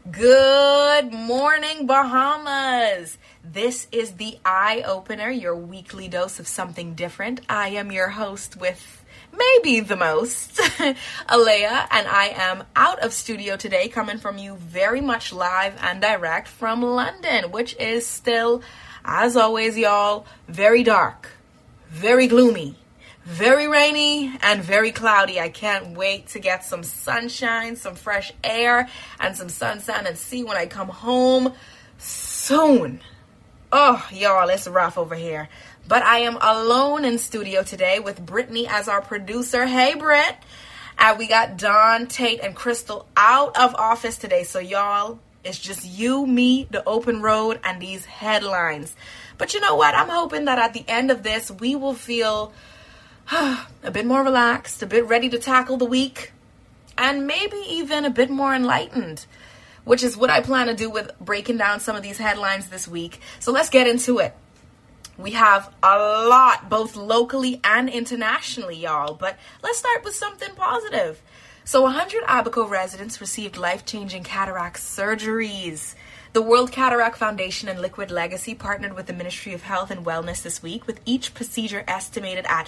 Good morning, Bahamas. This is the Eye Opener, your weekly dose of something different. I am your host with maybe the most, Alea, and I am out of studio today, coming from you very much live and direct from London, which is still, as always, y'all, very dark, very gloomy, very rainy, and very cloudy. I can't wait to get some sunshine, some fresh air, and some sunshine and see when I come home soon. Oh, y'all, it's rough over here. But I am alone in studio today with Brittany as our producer. Hey, Britt. And we got Don, Tate, and Crystal out of office today. So, y'all, it's just you, me, the open road, and these headlines. But you know what? I'm hoping that at the end of this, we will feel a bit more relaxed, a bit ready to tackle the week, and maybe even a bit more enlightened, which is what I plan to do with breaking down some of these headlines this week. So let's get into it. We have a lot, both locally and internationally, y'all, but let's start with something positive. So 100 Abaco residents received life-changing cataract surgeries. The World Cataract Foundation and Liquid Legacy partnered with the Ministry of Health and Wellness this week, with each procedure estimated at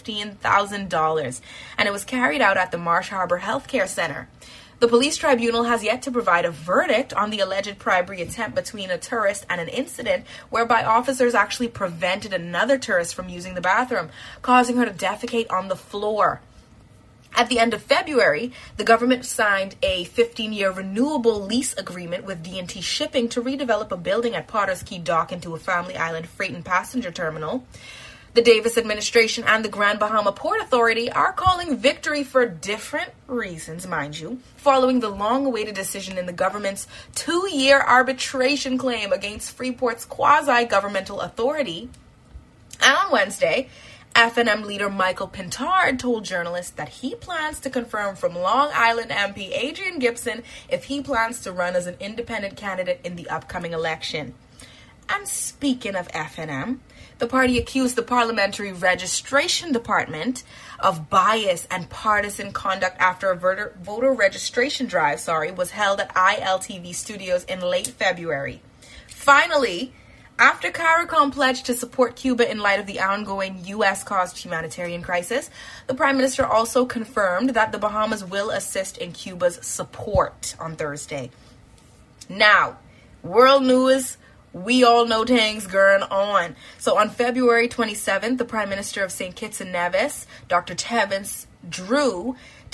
$15,000, and it was carried out at the Marsh Harbor Healthcare Center. The police tribunal has yet to provide a verdict on the alleged bribery attempt between a tourist and an incident whereby officers actually prevented another tourist from using the bathroom, causing her to defecate on the floor. At the end of February, the government signed a 15-year renewable lease agreement with D&T Shipping to redevelop a building at Potter's Cay Dock into a Family Island freight and passenger terminal. The Davis administration and the Grand Bahama Port Authority are calling victory for different reasons, mind you, following the long-awaited decision in the government's 2-year arbitration claim against Freeport's quasi-governmental authority. And on Wednesday, FNM leader Michael Pintard told journalists that he plans to confirm from Long Island MP Adrian Gibson if he plans to run as an independent candidate in the upcoming election. And speaking of FNM, the party accused the Parliamentary Registration Department of bias and partisan conduct after a voter registration drive, was held at ILTV Studios in late February. Finally, after CARICOM pledged to support Cuba in light of the ongoing U.S.-caused humanitarian crisis, the Prime Minister also confirmed that the Bahamas will assist in Cuba's support on Thursday. Now, world news, we all know things going on. So on February 27th, the Prime Minister of St. Kitts and Nevis, Dr. Terence Drew,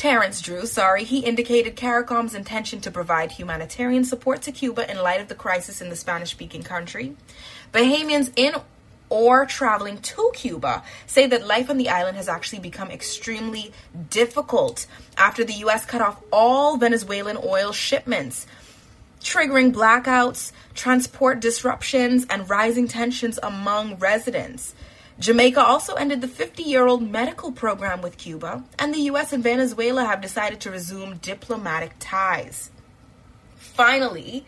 he indicated CARICOM's intention to provide humanitarian support to Cuba in light of the crisis in the Spanish-speaking country. Bahamians in or traveling to Cuba say that life on the island has actually become extremely difficult after the U.S. cut off all Venezuelan oil shipments, triggering blackouts, transport disruptions, and rising tensions among residents. Jamaica also ended the 50-year-old medical program with Cuba, and the U.S. and Venezuela have decided to resume diplomatic ties. Finally,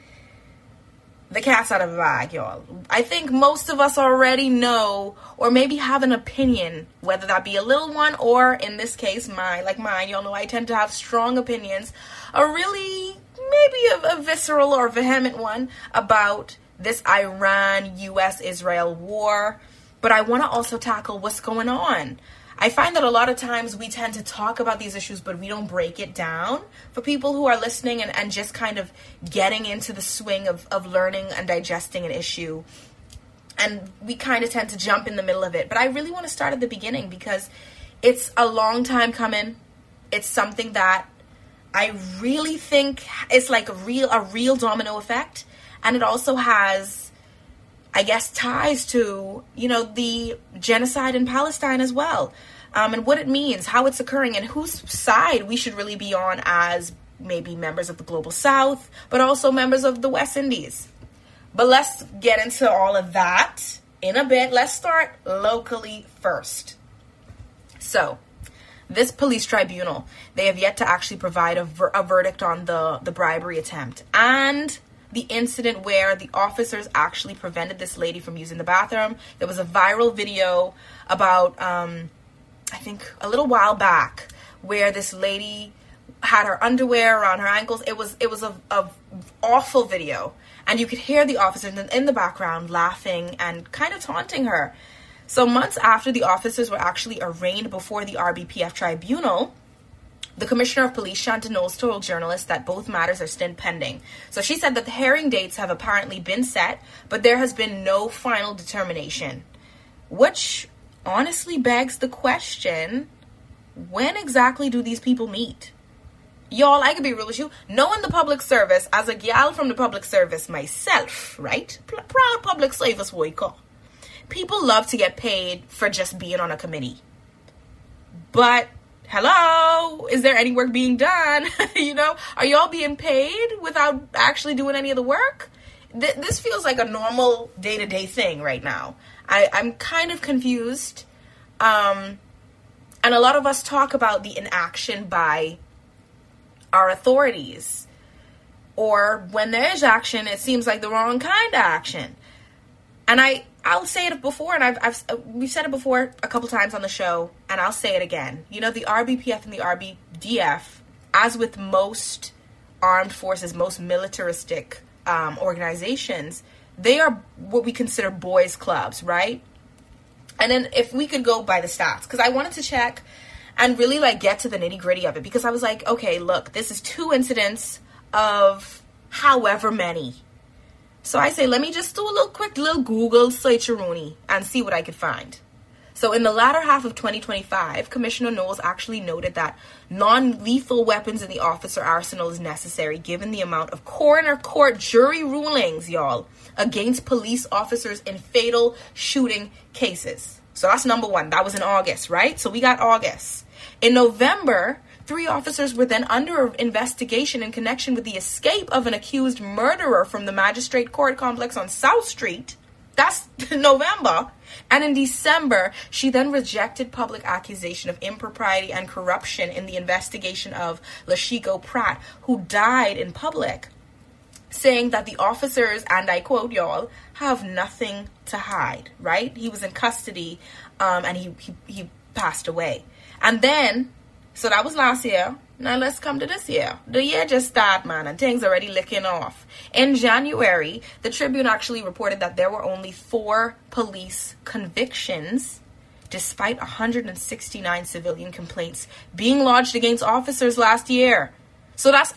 the cat's out of the bag, y'all. I think most of us already know, or maybe have an opinion, whether that be a little one, or in this case, mine. Y'all know I tend to have strong opinions, a really, maybe a visceral or vehement one, about this Iran-U.S.-Israel war. But I want to also tackle what's going on. I find that a lot of times we tend to talk about these issues, but we don't break it down for people who are listening and just kind of getting into the swing of learning and digesting an issue. And we kind of tend to jump in the middle of it. But I really want to start at the beginning because it's a long time coming. It's something that I really think is like a real domino effect. And it also has, I guess, ties to, the genocide in Palestine as well. And what it means, how it's occurring, and whose side we should really be on as maybe members of the Global South, but also members of the West Indies. But let's get into all of that in a bit. Let's start locally first. So, this police tribunal, they have yet to actually provide a verdict on the bribery attempt. And the incident where the officers actually prevented this lady from using the bathroom. There was a viral video about, I think, a little while back where this lady had her underwear around her ankles. It was a awful video. And you could hear the officers in the background laughing and kind of taunting her. So months after the officers were actually arraigned before the RBPF tribunal, the Commissioner of Police, Shanta Knowles, told journalists that both matters are still pending. So she said that the hearing dates have apparently been set, but there has been no final determination. Which honestly begs the question, when exactly do these people meet? Y'all, I could be real with you. Knowing the public service, as a gal from the public service myself, right? Proud public service worker. People love to get paid for just being on a committee. But, hello, is there any work being done? Are y'all being paid without actually doing any of the work? This feels like a normal day-to-day thing right now. I'm kind of confused. And a lot of us talk about the inaction by our authorities. Or when there is action, it seems like the wrong kind of action. And I'll say it before, and we've said it before a couple times on the show, and I'll say it again. The RBPF and the RBDF, as with most armed forces, most militaristic organizations, they are what we consider boys' clubs, right? And then if we could go by the stats, because I wanted to check and really get to the nitty-gritty of it, because I was like, okay, look, this is 2 incidents of however many. So I say, let me just do a quick Google search-a-rooney and see what I could find. So in the latter half of 2025, Commissioner Knowles actually noted that non-lethal weapons in the officer arsenal is necessary given the amount of coroner court jury rulings, y'all, against police officers in fatal shooting cases. So that's number 1. That was in August, right? So we got August. In November, 3 officers were then under investigation in connection with the escape of an accused murderer from the magistrate court complex on South Street. That's November. And in December, she then rejected public accusation of impropriety and corruption in the investigation of Lashiko Pratt, who died in public, saying that the officers, and I quote, y'all, have nothing to hide, right? He was in custody, and he passed away. And then, so that was last year. Now let's come to this year. The year just started, man, and things already licking off. In January, the Tribune actually reported that there were only 4 police convictions, despite 169 civilian complaints being lodged against officers last year. So that's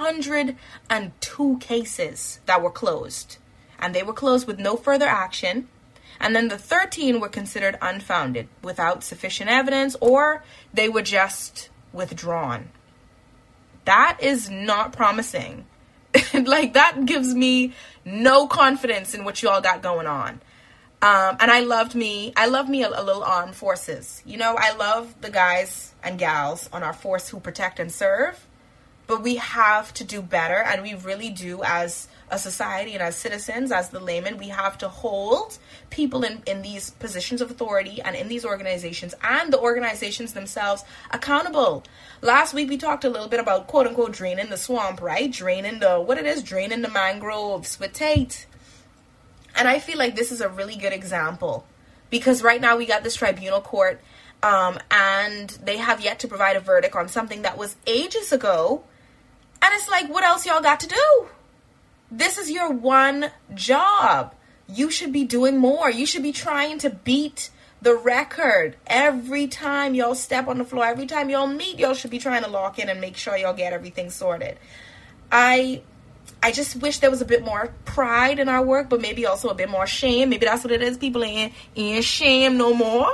102 cases that were closed. And they were closed with no further action. And then the 13 were considered unfounded, without sufficient evidence, or they were just withdrawn. That is not promising. That gives me no confidence in what y'all got going on. And I love me a little armed forces. I love the guys and gals on our force who protect and serve. But we have to do better, and we really do, as a society and as citizens, as the laymen. We have to hold people in these positions of authority and in these organizations and the organizations themselves accountable. Last week, we talked a little bit about, quote unquote, draining the swamp, right? Draining the mangroves with Tate. And I feel like this is a really good example, because right now we got this tribunal court, and they have yet to provide a verdict on something that was ages ago. And it's like, what else y'all got to do? This is your one job. You should be doing more. You should be trying to beat the record. Every time y'all step on the floor, every time y'all meet, y'all should be trying to lock in and make sure y'all get everything sorted. I just wish there was a bit more pride in our work, but maybe also a bit more shame. Maybe that's what it is. People ain't shame no more.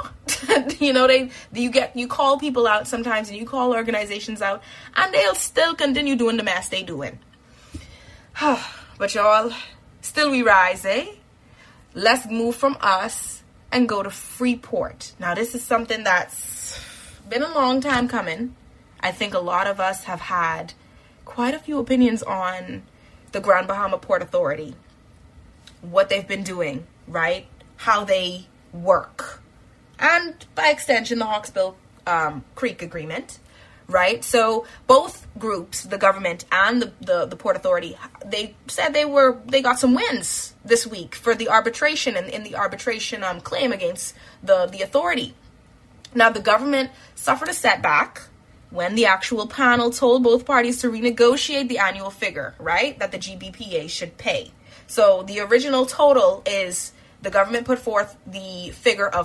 You call people out sometimes, and you call organizations out, and they'll still continue doing the mess they doing. But y'all, still we rise, eh? Let's move from us and go to Freeport. Now, this is something that's been a long time coming. I think a lot of us have had quite a few opinions on the Grand Bahama Port Authority, what they've been doing, right? How they work. And by extension, the Hawksbill Creek Agreement, right? So both groups, the government and the Port Authority, they said they got some wins this week for the arbitration and in the arbitration claim against the authority. Now, the government suffered a setback when the actual panel told both parties to renegotiate the annual figure, right, that the GBPA should pay. So the original total is, the government put forth the figure of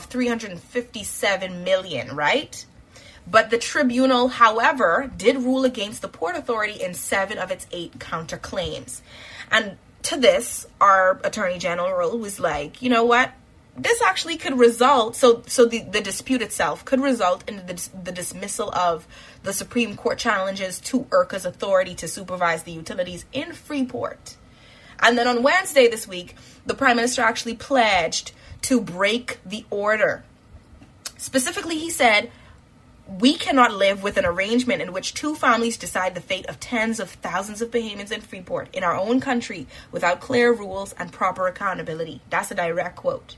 357 million, right? But the tribunal, however, did rule against the Port Authority in 7 of its 8 counterclaims. And to this, our Attorney General was like, you know what? This actually could result, so the dispute itself could result in the dismissal of the Supreme Court challenges to IRCA's authority to supervise the utilities in Freeport. And then on Wednesday this week, the Prime Minister actually pledged to break the order. Specifically, he said, we cannot live with an arrangement in which 2 families decide the fate of tens of thousands of Bahamians in Freeport in our own country without clear rules and proper accountability. That's a direct quote.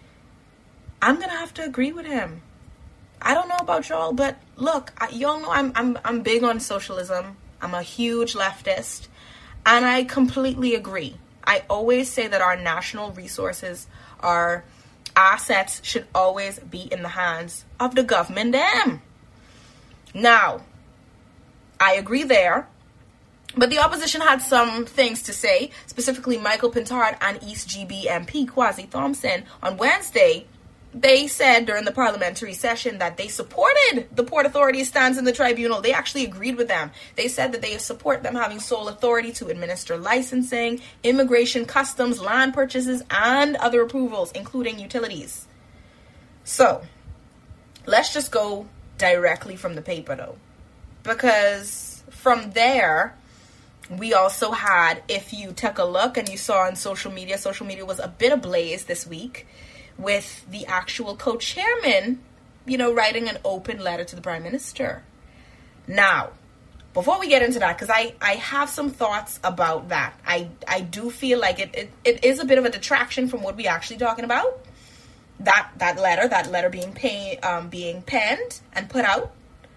I'm going to have to agree with him. I don't know about y'all, but look, y'all know I'm big on socialism. I'm a huge leftist, and I completely agree. I always say that our national resources, our assets should always be in the hands of the government them. Now, I agree there, but the opposition had some things to say, specifically Michael Pintard and East GB MP Kwasi Thompson on Wednesday. They said during the parliamentary session that they supported the Port Authority's stance in the tribunal. They actually agreed with them. They said that they support them having sole authority to administer licensing, immigration, customs, land purchases, and other approvals, including utilities. So, let's just go directly from the paper, though. Because from there, we also had, if you took a look and you saw on social media was a bit ablaze this week, with the actual co-chairman, writing an open letter to the Prime Minister. Now, before we get into that, because I have some thoughts about that. I do feel like it is a bit of a detraction from what we're actually talking about. That letter being penned and put out.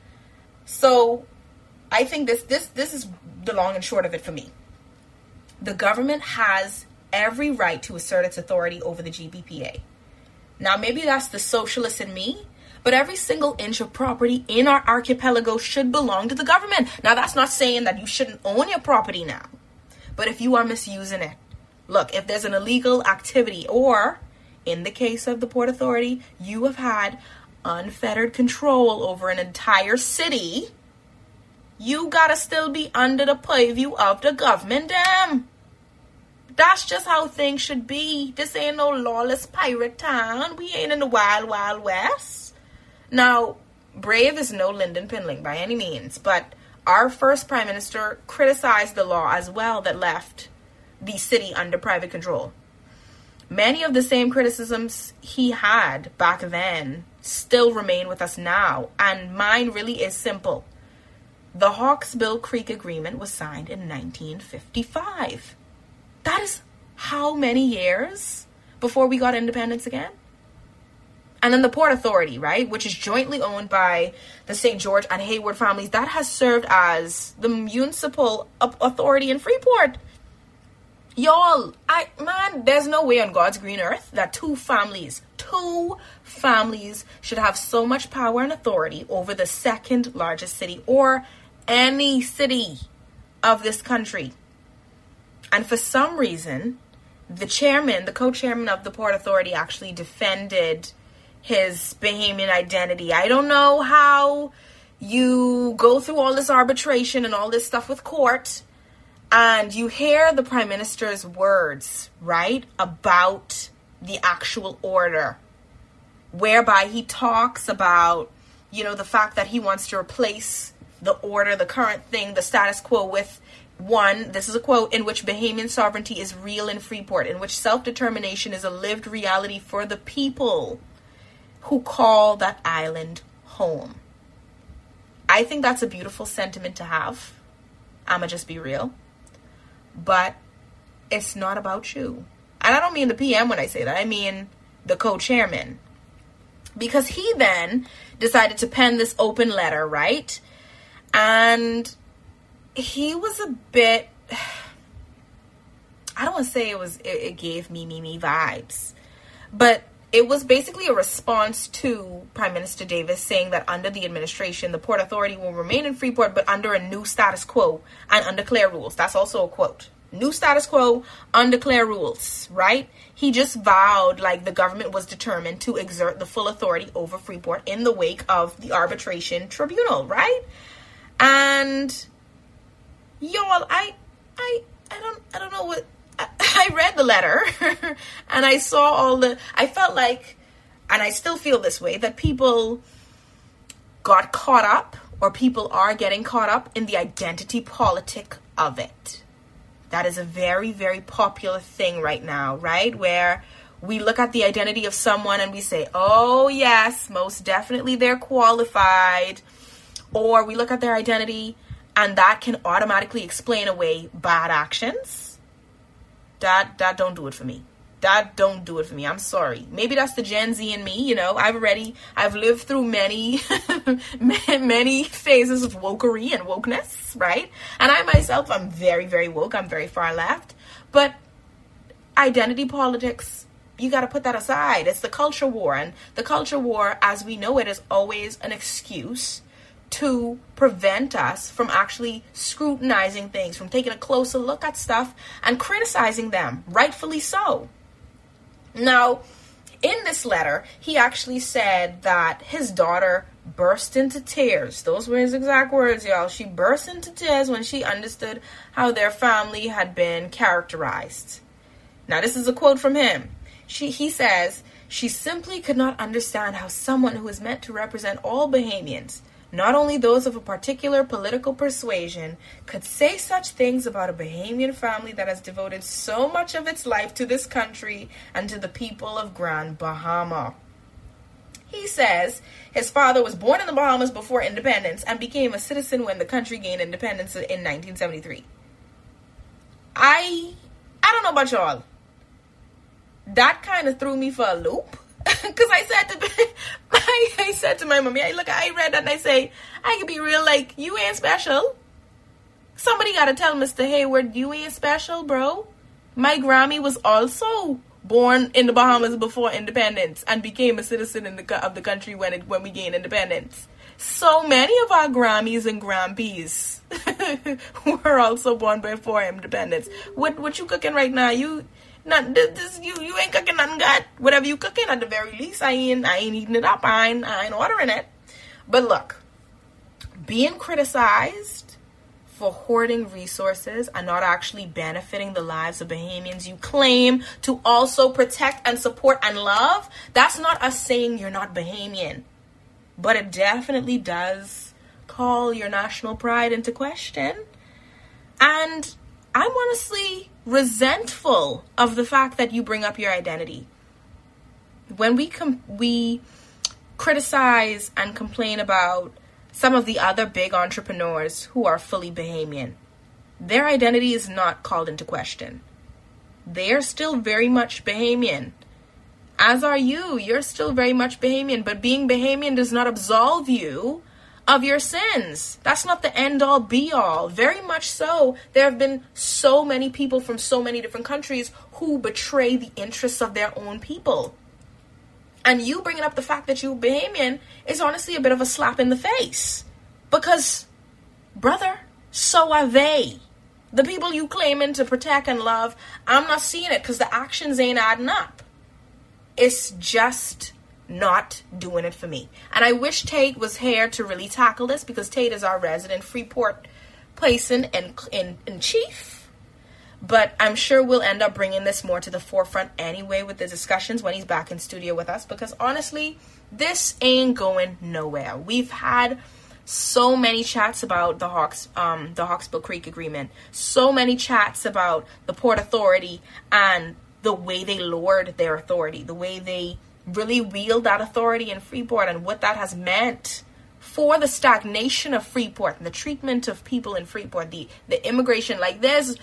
So, I think this is the long and short of it for me. The government has every right to assert its authority over the GBPA. Now, maybe that's the socialist in me, but every single inch of property in our archipelago should belong to the government. Now, that's not saying that you shouldn't own your property now, but if you are misusing it, look, if there's an illegal activity, or in the case of the Port Authority, you have had unfettered control over an entire city, you gotta still be under the purview of the government, damn. That's just how things should be. This ain't no lawless pirate town. We ain't in the wild, wild west. Now, brave is no Lyndon Pinling by any means, but our first Prime Minister criticized the law as well that left the city under private control. Many of the same criticisms he had back then still remain with us now, and mine really is simple. The Hawkesbill Creek Agreement was signed in 1955. That is how many years before we got independence again? And then the Port Authority, right, which is jointly owned by the St. George and Hayward families, that has served as the municipal authority in Freeport. Y'all, there's no way on God's green earth that two families should have so much power and authority over the second largest city or any city of this country. And for some reason, the co-chairman of the Port Authority actually defended his Bahamian identity. I don't know how you go through all this arbitration and all this stuff with court, and you hear the Prime Minister's words, right, about the actual order, whereby he talks about, the fact that he wants to replace the order, the current thing, the status quo with one, this is a quote, in which Bahamian sovereignty is real in Freeport, in which self-determination is a lived reality for the people who call that island home. I think that's a beautiful sentiment to have. I'ma just be real. But it's not about you. And I don't mean the PM when I say that. I mean the co-chairman. Because he then decided to pen this open letter, right? And he was a bit, I don't want to say it gave me vibes, but it was basically a response to Prime Minister Davis saying that under the administration, the Port Authority will remain in Freeport, but under a new status quo and undeclared rules. That's also a quote. New status quo, undeclared rules, right? He just vowed like the government was determined to exert the full authority over Freeport in the wake of the arbitration tribunal, right? And y'all, I don't know what, I read the letter and I saw I felt like, and I still feel this way, that people got caught up, or people are getting caught up in the identity politic of it. That is a very, very popular thing right now, right? Where we look at the identity of someone and we say, oh yes, most definitely they're qualified. Or we look at their identity and that can automatically explain away bad actions. That don't do it for me. That don't do it for me. I'm sorry. Maybe that's the Gen Z in me. You know, I've lived through many, many phases of wokery and wokeness, right? And I myself, I'm very, very woke. I'm very far left. But identity politics, you got to put that aside. It's the culture war. And the culture war, as we know it, is always an excuse to prevent us from actually scrutinizing things, from taking a closer look at stuff and criticizing them, rightfully so. Now, in this letter, he actually said that his daughter burst into tears. Those were his exact words, y'all. She burst into tears when she understood how their family had been characterized. Now, this is a quote from him. He says, she simply could not understand how someone who is meant to represent all Bahamians, not only those of a particular political persuasion, could say such things about a Bahamian family that has devoted so much of its life to this country and to the people of Grand Bahama. He says his father was born in the Bahamas before independence and became a citizen when the country gained independence in 1973. I don't know about y'all. That kind of threw me for a loop. Because I said to my mommy, I read that and I say, I can be real, like, you ain't special. Somebody got to tell Mr. Hayward, you ain't special, bro. My Grammy was also born in the Bahamas before independence and became a citizen of the country when we gained independence. So many of our Grammys and Grampies were also born before independence. What you cooking right now? You ain't cooking nothing good. Whatever you cooking, at the very least, I ain't eating it up. I ain't ordering it. But look, being criticized for hoarding resources and not actually benefiting the lives of Bahamians you claim to also protect and support and love, that's not us saying you're not Bahamian. But it definitely does call your national pride into question. And I'm honestly resentful of the fact that you bring up your identity. When we criticize and complain about some of the other big entrepreneurs who are fully Bahamian, their identity is not called into question. They are still very much Bahamian. As are you. You're still very much Bahamian, but being Bahamian does not absolve you of your sins. That's not the end all be all. Very much so. There have been so many people from so many different countries who betray the interests of their own people. And you bringing up the fact that you're Bahamian is honestly a bit of a slap in the face. Because, brother, so are they. The people you claiming to protect and love, I'm not seeing it because the actions ain't adding up. It's just not doing it for me. And I wish Tate was here to really tackle this, because Tate is our resident Freeport person in chief. But I'm sure we'll end up bringing this more to the forefront anyway with the discussions when he's back in studio with us, because honestly, this ain't going nowhere. We've had so many chats about the Hawksbill Creek Agreement, so many chats about the Port Authority and the way they lowered their authority, the way they really wield that authority in Freeport and what that has meant for the stagnation of Freeport and the treatment of people in Freeport, the immigration. Like, there's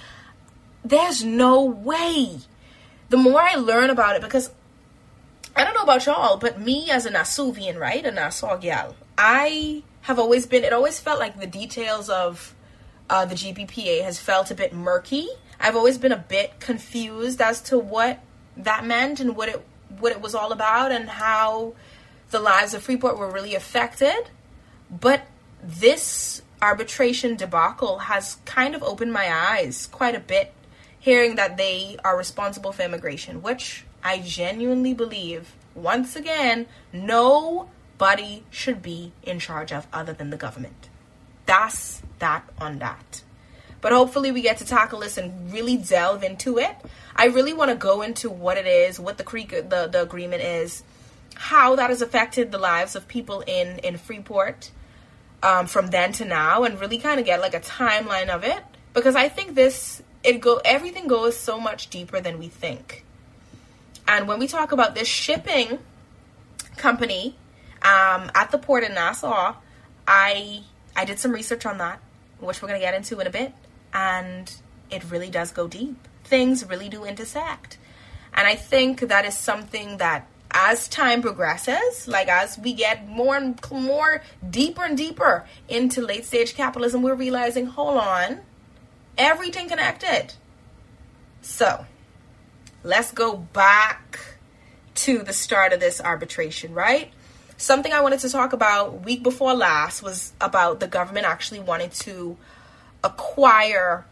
no way. The more I learn about it, because I don't know about y'all, but me as a Nasuvian, right, a Nassau gal, I have always been, it always felt like the details of the GBPA has felt a bit murky. I've always been a bit confused as to what that meant and what what it was all about and how the lives of Freeport were really affected. But this arbitration debacle has kind of opened my eyes quite a bit, hearing that they are responsible for immigration, which I genuinely believe, once again, nobody should be in charge of other than the government. That's that on that. But hopefully we get to tackle this and really delve into it. I really want to go into what it is, what the agreement is, how that has affected the lives of people in Freeport from then to now, and really kind of get like a timeline of it, because I think everything goes so much deeper than we think. And when we talk about this shipping company at the port in Nassau, I did some research on that, which we're going to get into in a bit, and it really does go deep. Things really do intersect. And I think that is something that as time progresses, like as we get more and more deeper and deeper into late stage capitalism, we're realizing, hold on, everything connected. So let's go back to the start of this arbitration, right? Something I wanted to talk about week before last was about the government actually wanting to acquire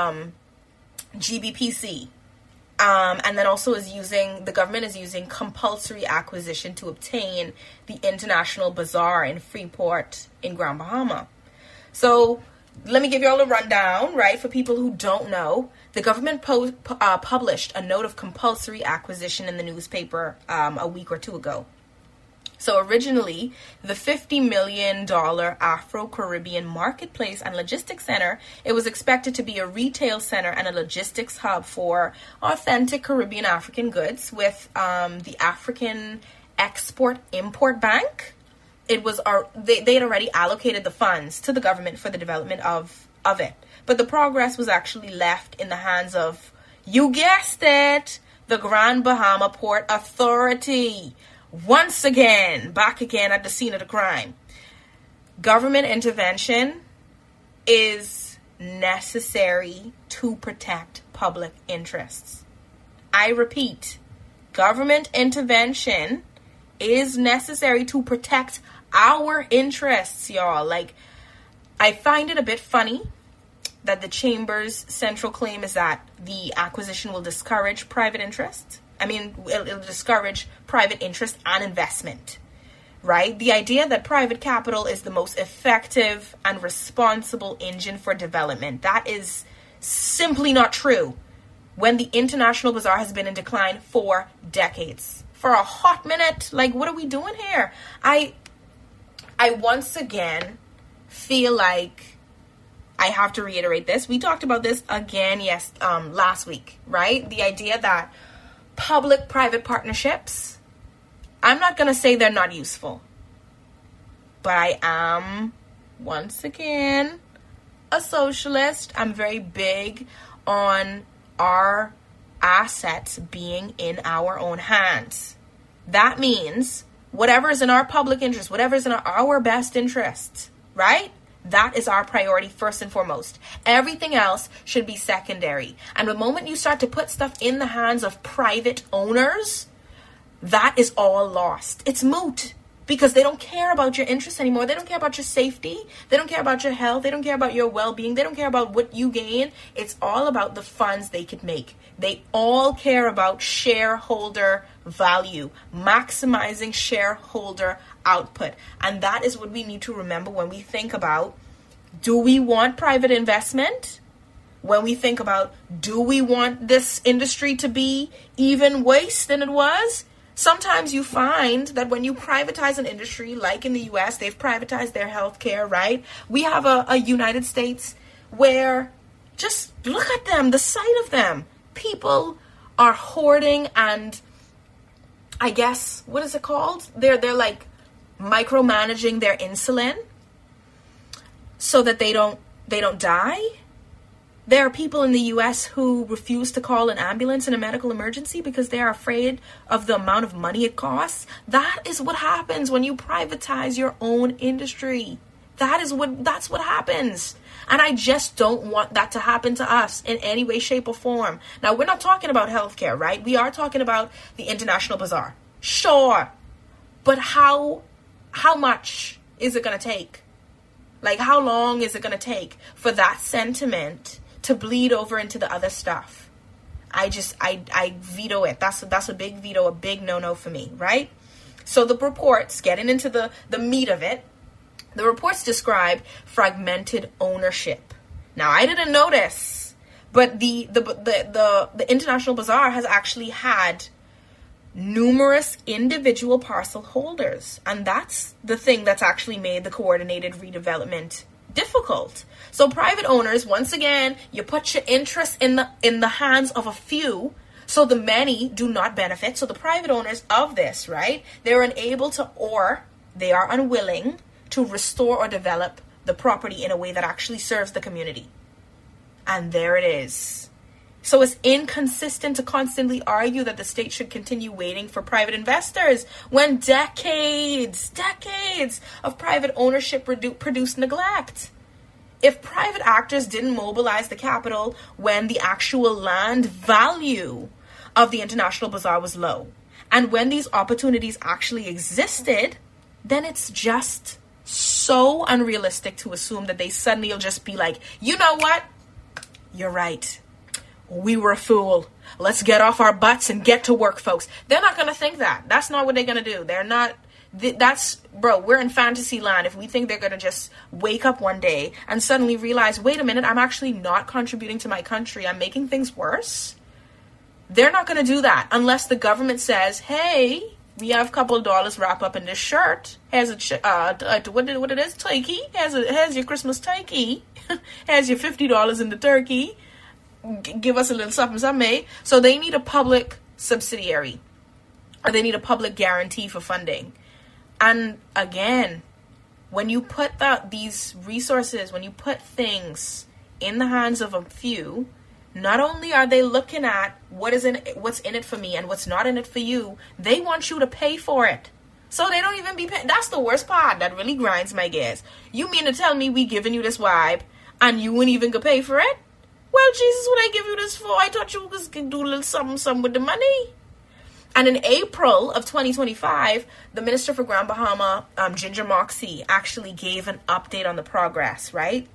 GBPC. And then also the government is using compulsory acquisition to obtain the International Bazaar in Freeport in Grand Bahama. So let me give you all a rundown, right? For people who don't know, the government published a note of compulsory acquisition in the newspaper a week or two ago. So originally, the $50 million Afro-Caribbean Marketplace and Logistics Center, it was expected to be a retail center and a logistics hub for authentic Caribbean African goods with the African Export-Import Bank. It was they had already allocated the funds to the government for the development of it. But the progress was actually left in the hands of, you guessed it, the Grand Bahama Port Authority. Once again, back again at the scene of the crime. Government intervention is necessary to protect public interests. I repeat, government intervention is necessary to protect our interests, y'all. Like, I find it a bit funny that the Chamber's central claim is that the acquisition will discourage private interest. I mean, it'll discourage private interest and investment, right? The idea that private capital is the most effective and responsible engine for development, that is simply not true when the International Bazaar has been in decline for decades. For a hot minute, like, what are we doing here? I once again feel like I have to reiterate this. We talked about this again, last week, right? The idea that public-private partnerships, I'm not going to say they're not useful, but I am, once again, a socialist. I'm very big on our assets being in our own hands. That means whatever is in our public interest, whatever is in our best interest, right? That is our priority first and foremost. Everything else should be secondary. And the moment you start to put stuff in the hands of private owners, that is all lost. It's moot because they don't care about your interests anymore. They don't care about your safety. They don't care about your health. They don't care about your well-being. They don't care about what you gain. It's all about the funds they could make. They all care about shareholder value, maximizing shareholder output. And that is what we need to remember when we think about, do we want private investment? When we think about, do we want this industry to be even worse than it was? Sometimes you find that when you privatize an industry, like in the US, they've privatized their healthcare, right? We have a United States where, just look at them, the sight of them. People are hoarding and, I guess, what is it called? They're like micromanaging their insulin so that they don't die. There are people in the US who refuse to call an ambulance in a medical emergency because they are afraid of the amount of money it costs. That is what happens when you privatize your own industry. That's what happens. And I just don't want that to happen to us in any way, shape, or form. Now, we're not talking about healthcare, right? We are talking about the International Bazaar. Sure. But how much is it going to take? Like, how long is it going to take for that sentiment to bleed over into the other stuff? I veto it. That's a big veto, a big no-no for me, right? So the reports, getting into the meat of it, the reports describe fragmented ownership. Now, I didn't notice, but the International Bazaar has actually had numerous individual parcel holders, and that's the thing that's actually made the coordinated redevelopment difficult. So private owners, once again, you put your interest in the hands of a few, so the many do not benefit. So the private owners of this, right, they're unable to, or they are unwilling to restore or develop the property in a way that actually serves the community. And there it is. So it's inconsistent to constantly argue that the state should continue waiting for private investors when decades of private ownership produced neglect. If private actors didn't mobilize the capital when the actual land value of the International Bazaar was low, and when these opportunities actually existed, then it's just so unrealistic to assume that they suddenly will just be like, you know what? You're right. We were a fool. Let's get off our butts and get to work, folks. They're not going to think that. That's not what they're going to do. They're not. We're in fantasy land if we think they're going to just wake up one day and suddenly realize, wait a minute, I'm actually not contributing to my country. I'm making things worse. They're not going to do that unless the government says, hey, we have a couple of dollars wrapped up in this shirt. Here's what it is, turkey. Here's your Christmas turkey. Here's your $50 in the turkey. Give us a little something. So they need a public subsidiary, or they need a public guarantee for funding. And again, when you put these resources, when you put things in the hands of a few, not only are they looking at what's in it for me and what's not in it for you, they want you to pay for it. So they don't even be paying. That's the worst part that really grinds my gears. You mean to tell me we giving you this vibe and you wouldn't even go pay for it? Well, Jesus, what I give you this for? I thought you was going to do a little something with the money. And in April of 2025, the Minister for Grand Bahama, Ginger Moxie, actually gave an update on the progress, right?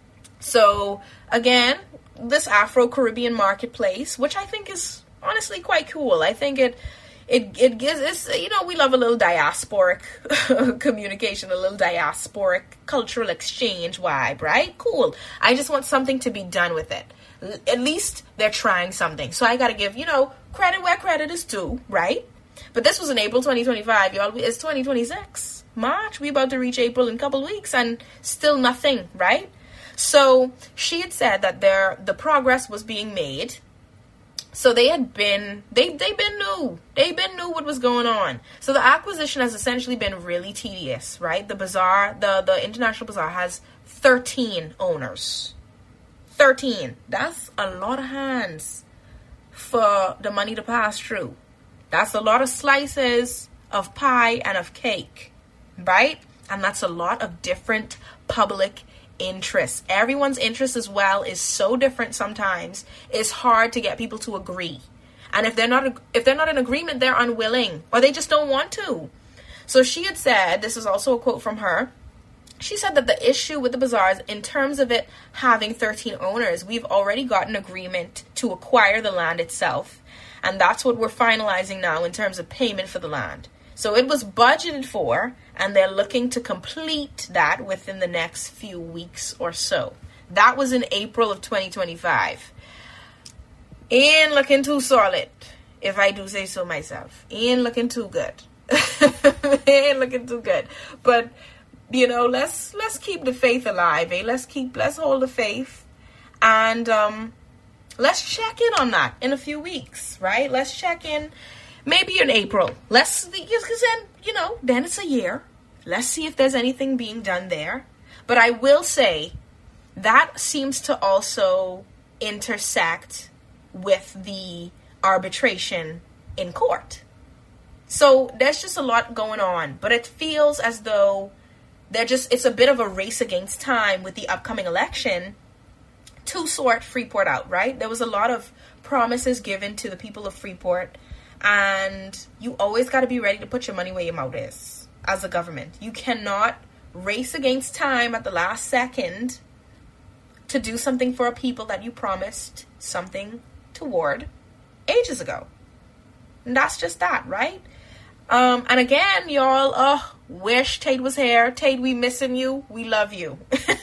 So, again, this Afro-Caribbean marketplace, which I think is honestly quite cool. I think it gives us, we love a little diasporic communication, a little diasporic cultural exchange vibe, right? Cool. I just want something to be done with it. At least they're trying something. So I got to give, credit where credit is due, right? But this was in April 2025, y'all. It's 2026. March. We about to reach April in a couple of weeks and still nothing, right? So she had said that the progress was being made. So they've been new. They've been new what was going on. So the acquisition has essentially been really tedious, right? The bazaar, the International Bazaar has 13 owners. 13. That's a lot of hands for the money to pass through. That's a lot of slices of pie and of cake, right? And that's a lot of different public interests. Everyone's interest as well is so different sometimes. It's hard to get people to agree. And if they're not in agreement, they're unwilling or they just don't want to. So she had said, this is also a quote from her, she said that the issue with the bazaars, in terms of it having 13 owners, we've already got an agreement to acquire the land itself. And that's what we're finalizing now in terms of payment for the land. So it was budgeted for, and they're looking to complete that within the next few weeks or so. That was in April of 2025. Ain't looking too solid, if I do say so myself. Ain't looking too good. Ain't looking too good. But let's keep the faith alive, eh? Let's hold the faith, and let's check in on that in a few weeks, right? Let's check in, maybe in April. Because then it's a year. Let's see if there's anything being done there. But I will say that seems to also intersect with the arbitration in court. So there's just a lot going on, but it feels as though it's a bit of a race against time with the upcoming election to sort Freeport out, right? There was a lot of promises given to the people of Freeport, and you always got to be ready to put your money where your mouth is as a government. You cannot race against time at the last second to do something for a people that you promised something toward ages ago. And that's just that, right? And again, y'all, wish Tate was here. Tate, we missing you. We love you.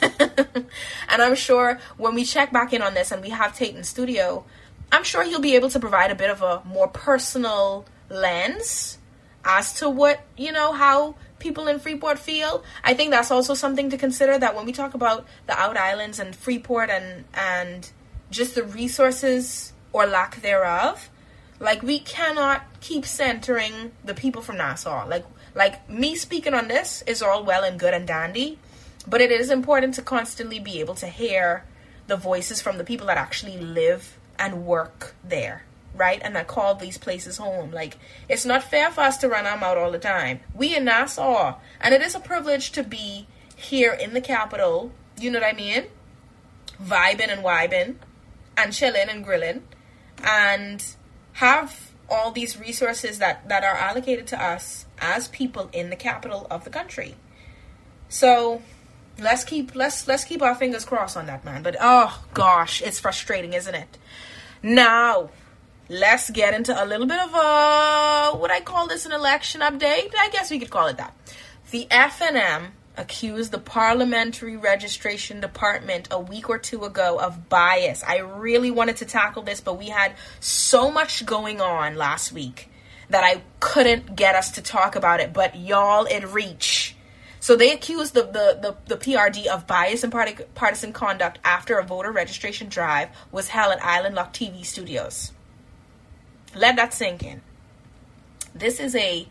And I'm sure when we check back in on this and we have Tate in studio, I'm sure he'll be able to provide a bit of a more personal lens as to what, how people in Freeport feel. I think that's also something to consider, that when we talk about the Out Islands and Freeport and just the resources or lack thereof, like, we cannot keep centering the people from Nassau. Like me speaking on this is all well and good and dandy, but it is important to constantly be able to hear the voices from the people that actually live and work there, right? And that call these places home. Like, it's not fair for us to run our mouth all the time. We in Nassau, and it is a privilege to be here in the capital, you know what I mean? Vibing and vibing and chilling and grilling and have all these resources that are allocated to us as people in the capital of the country. So let's keep our fingers crossed on that, man. But oh gosh, it's frustrating, isn't it? Now let's get into a little bit of would I call this an election update? I guess we could call it that. The FNM accused the Parliamentary Registration Department a week or two ago of bias. I really wanted to tackle this, but we had so much going on last week that I couldn't get us to talk about it. But y'all, it reached. So they accused the PRD of bias and partisan conduct after a voter registration drive was held at Island Luck TV studios. Let that sink in. This is a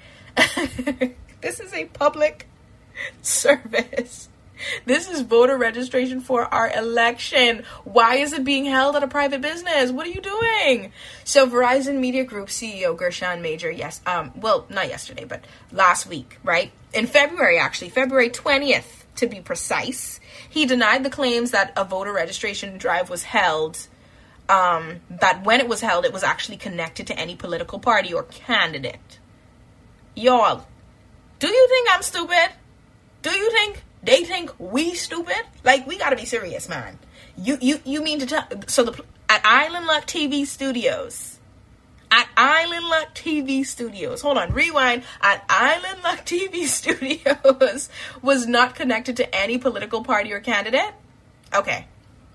public service. This is voter registration for our election. Why is it being held at a private business? What are you doing? So Verizon Media Group CEO Gershon Major, not yesterday, but last week, right? In February, actually, February 20th, to be precise, he denied the claims that a voter registration drive was held, that when it was held, it was actually connected to any political party or candidate. Y'all, do you think I'm stupid? Do you think they think we stupid? Like, we gotta be serious, man. You mean to tell... So at Island Luck TV Studios. Hold on, rewind. At Island Luck TV Studios was not connected to any political party or candidate? Okay.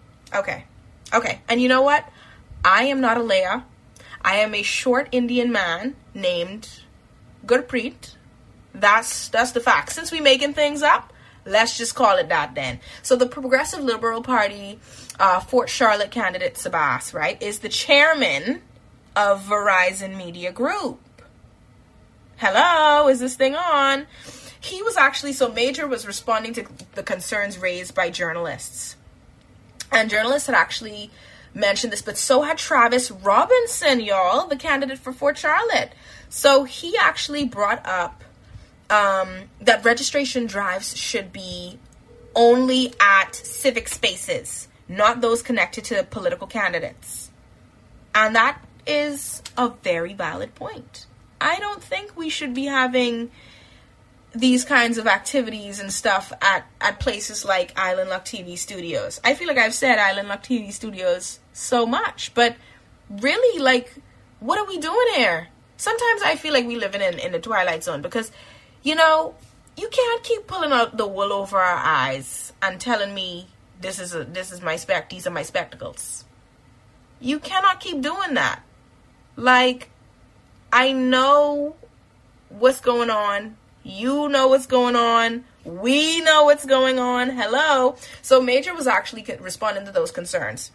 And you know what? I am not Alea. I am a short Indian man named Gurpreet. That's the fact. Since we making things up, let's just call it that then. So the Progressive Liberal Party Fort Charlotte candidate, Sabas, right, is the chairman of Verizon Media Group. Hello, is this thing on? He was actually, so Major was responding to the concerns raised by journalists. And journalists had actually mentioned this, but so had Travis Robinson, y'all, the candidate for Fort Charlotte. So he actually brought up that registration drives should be only at civic spaces, not those connected to political candidates. And that is a very valid point. I don't think we should be having these kinds of activities and stuff at places like Island Luck TV Studios. I feel like I've said Island Luck TV Studios so much, but really, like, what are we doing here? Sometimes I feel like we live in the Twilight Zone, because you you can't keep pulling out the wool over our eyes and telling me this is my these are my spectacles. You cannot keep doing that. Like, I know what's going on. You know what's going on. We know what's going on. Hello. So Major was actually responding to those concerns.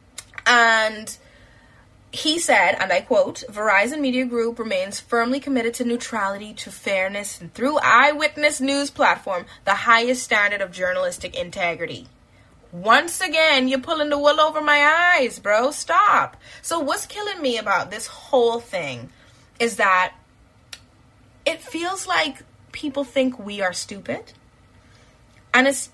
And he said, and I quote, Verizon Media Group remains firmly committed to neutrality, to fairness, and through Eyewitness News platform, the highest standard of journalistic integrity. Once again, you're pulling the wool over my eyes, bro. Stop. So what's killing me about this whole thing is that it feels like people think we are stupid. And this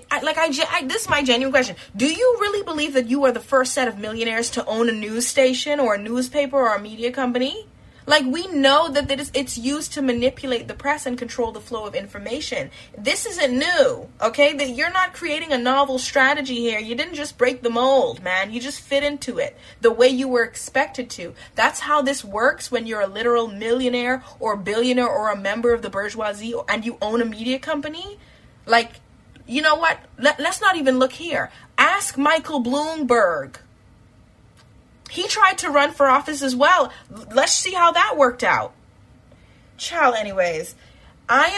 is my genuine question. Do you really believe that you are the first set of millionaires to own a news station or a newspaper or a media company? Like, we know that it's used to manipulate the press and control the flow of information. This isn't new, okay? That you're not creating a novel strategy here. You didn't just break the mold, man. You just fit into it the way you were expected to. That's how this works when you're a literal millionaire or billionaire or a member of the bourgeoisie and you own a media company. Like, you know what? Let's not even look here. Ask Michael Bloomberg. He tried to run for office as well. Let's see how that worked out. Child, anyways, I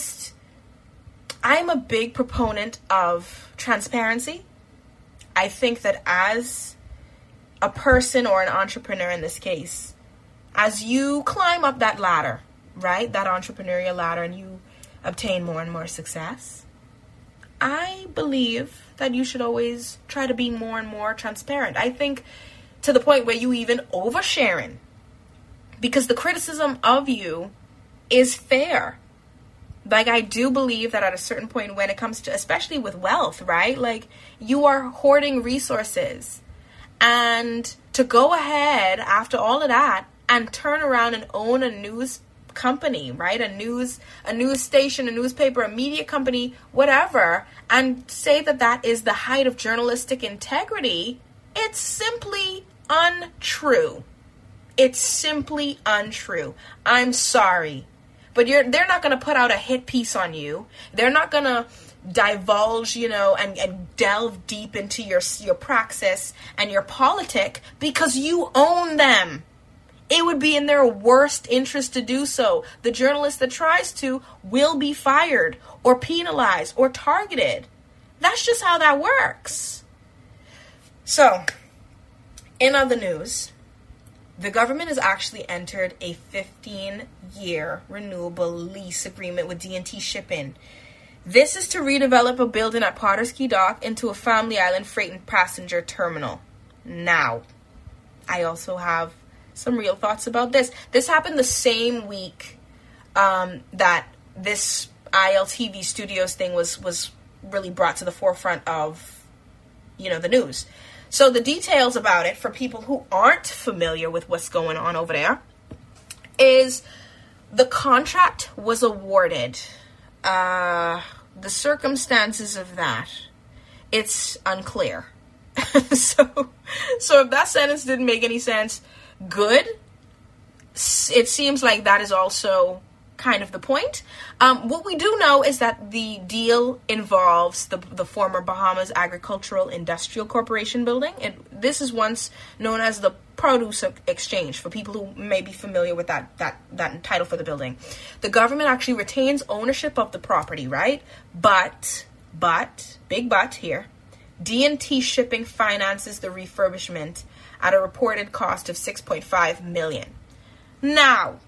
am a big proponent of transparency. I think that as a person or an entrepreneur in this case, as you climb up that ladder, right, that entrepreneurial ladder, and you obtain more and more success, I believe that you should always try to be more and more transparent. I think to the point where you even oversharing, because the criticism of you is fair. Like, I do believe that at a certain point when it comes to, especially with wealth, right? Like, you are hoarding resources. And to go ahead after all of that and turn around and own a news company, right? A news station, a newspaper, a media company, whatever, and say that that is the height of journalistic integrity, it's simply untrue. It's simply untrue. I'm sorry. But they're not going to put out a hit piece on you. They're not going to divulge, and delve deep into your praxis and your politic because you own them. It would be in their worst interest to do so. The journalist that tries to will be fired or penalized or targeted. That's just how that works. So, in other news, the government has actually entered a 15-year renewable lease agreement with D&T Shipping. This is to redevelop a building at Potter's Key Dock into a Family Island freight and passenger terminal. Now, I also have some real thoughts about this. This happened the same week that this ILTV Studios thing was really brought to the forefront of, the news. So the details about it, for people who aren't familiar with what's going on over there, is the contract was awarded. The circumstances of that, it's unclear. So if that sentence didn't make any sense, good. It seems like that is also kind of the point. What we do know is that the deal involves the former Bahamas Agricultural Industrial Corporation building. This is once known as the Produce Exchange, for people who may be familiar with that title for the building. The government actually retains ownership of the property, right? But, big but here, D&T Shipping finances the refurbishment at a reported cost of $6.5 million. Now,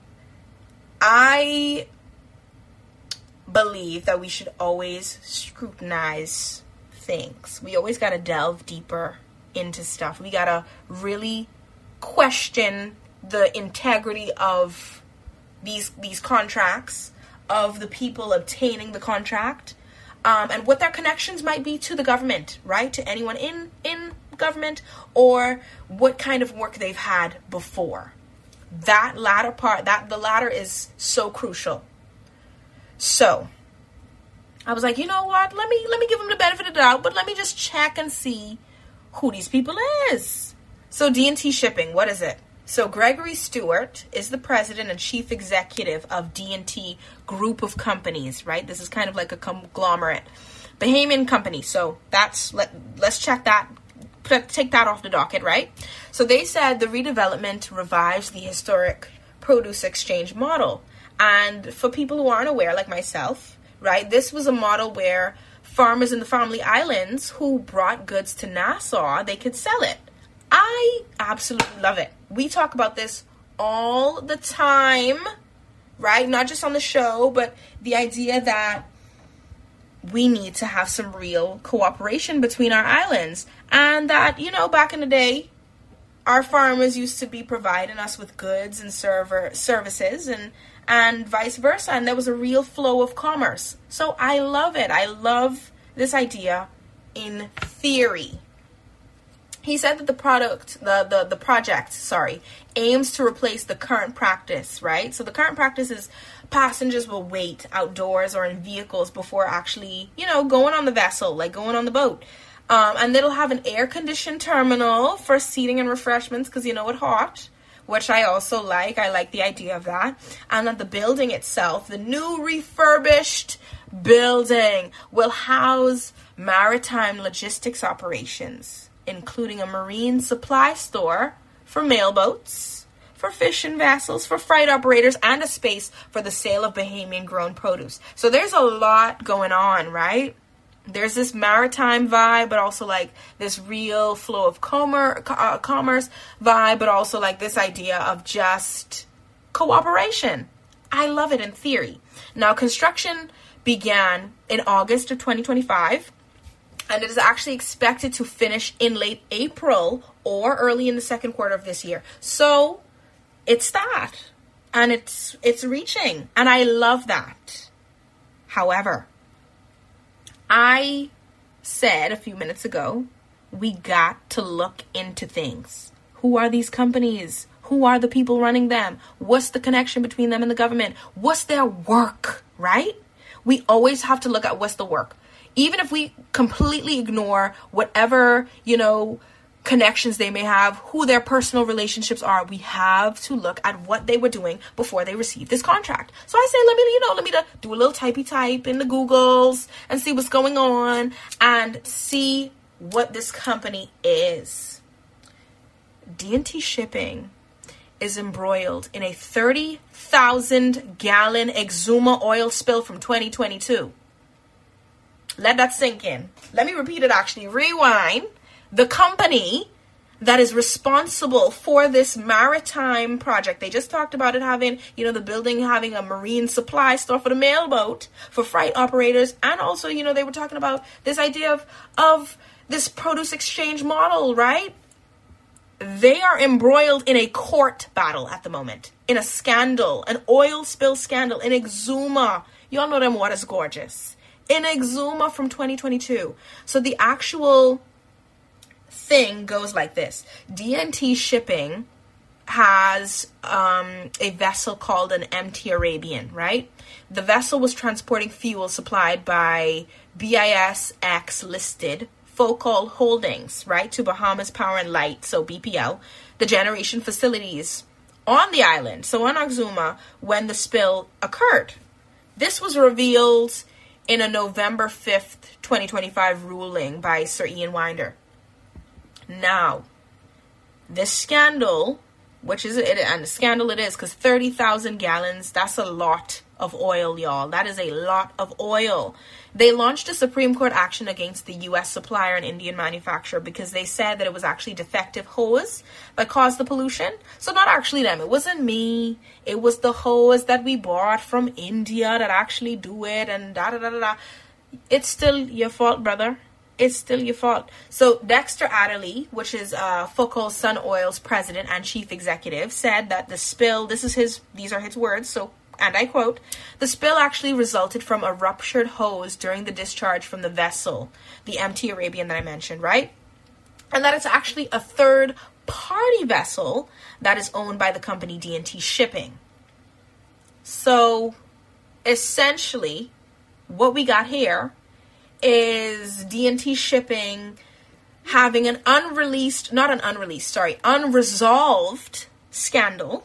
I believe that we should always scrutinize things. We always got to delve deeper into stuff. We got to really question the integrity of these contracts, of the people obtaining the contract, and what their connections might be to the government, right? To anyone in government, or what kind of work they've had before. That latter part, the latter is so crucial. So, I was like, you know what? Let me give them the benefit of the doubt, but let me just check and see who these people is. So, D&T Shipping, what is it? So, Gregory Stewart is the president and chief executive of D&T Group of Companies, right? This is kind of like a conglomerate. Bahamian company. So, let's check that. Take that off the docket, right? So they said the redevelopment revives the historic produce exchange model. And for people who aren't aware, like myself, right, this was a model where farmers in the Family Islands who brought goods to Nassau, they could sell it. I absolutely love it. We talk about this all the time, right? Not just on the show, but the idea that we need to have some real cooperation between our islands. And that, back in the day, our farmers used to be providing us with goods and services and vice versa. And there was a real flow of commerce. So I love it. I love this idea in theory. He said that the project aims to replace the current practice, right? So the current practice is passengers will wait outdoors or in vehicles before actually, going on the vessel, like going on the boat. And it'll have an air-conditioned terminal for seating and refreshments because it's hot, which I also like. I like the idea of that. And that the building itself, the new refurbished building, will house maritime logistics operations, including a marine supply store for mailboats, for fishing vessels, for freight operators, and a space for the sale of Bahamian-grown produce. So there's a lot going on, right? There's this maritime vibe, but also like this real flow of commerce vibe, but also like this idea of just cooperation. I love it in theory. Now, construction began in August of 2025, and it is actually expected to finish in late April or early in the second quarter of this year. So it's that, and it's reaching, and I love that. However, I said a few minutes ago, we got to look into things. Who are these companies? Who are the people running them? What's the connection between them and the government? What's their work, right? We always have to look at what's the work. Even if we completely ignore whatever, connections they may have, who their personal relationships are, we have to look at what they were doing before they received this contract. So I say, let me do a little type in the Googles and see what's going on and see what this company is. D&T Shipping is embroiled in a 30,000 gallon Exuma oil spill from 2022. Let that sink in. Let me repeat it actually. Rewind. The company that is responsible for this maritime project, they just talked about it having, the building having a marine supply store for the mailboat, for freight operators, and also, they were talking about this idea of this produce exchange model, right? They are embroiled in a court battle at the moment, in a scandal, an oil spill scandal in Exuma. Y'all know them waters gorgeous. In Exuma from 2022. So the actual thing goes like this. D&T Shipping has a vessel called an MT Arabian, right? The vessel was transporting fuel supplied by BISX listed Focal Holdings, right, to Bahamas Power and Light, so BPL, the generation facilities on the island, so on Exuma, when the spill occurred. This was revealed in a November 5th, 2025 ruling by Sir Ian Winder. Now, this scandal, which is it, and the scandal it is, because 30,000 gallons, that's a lot of oil, y'all. That is a lot of oil. They launched a Supreme Court action against the U.S. supplier and Indian manufacturer because they said that it was actually defective hose that caused the pollution. So not actually them. It wasn't me. It was the hose that we bought from India that actually do it and da-da-da-da-da. It's still your fault, brother. It's still your fault. So Dexter Adderley, which is Focal Sun Oil's president and chief executive, said that the spill, these are his words, so, and I quote, the spill actually resulted from a ruptured hose during the discharge from the vessel, the MT Arabian that I mentioned, right? And that it's actually a third-party vessel that is owned by the company D&T Shipping. So, essentially, what we got here is D&T Shipping having an unresolved scandal,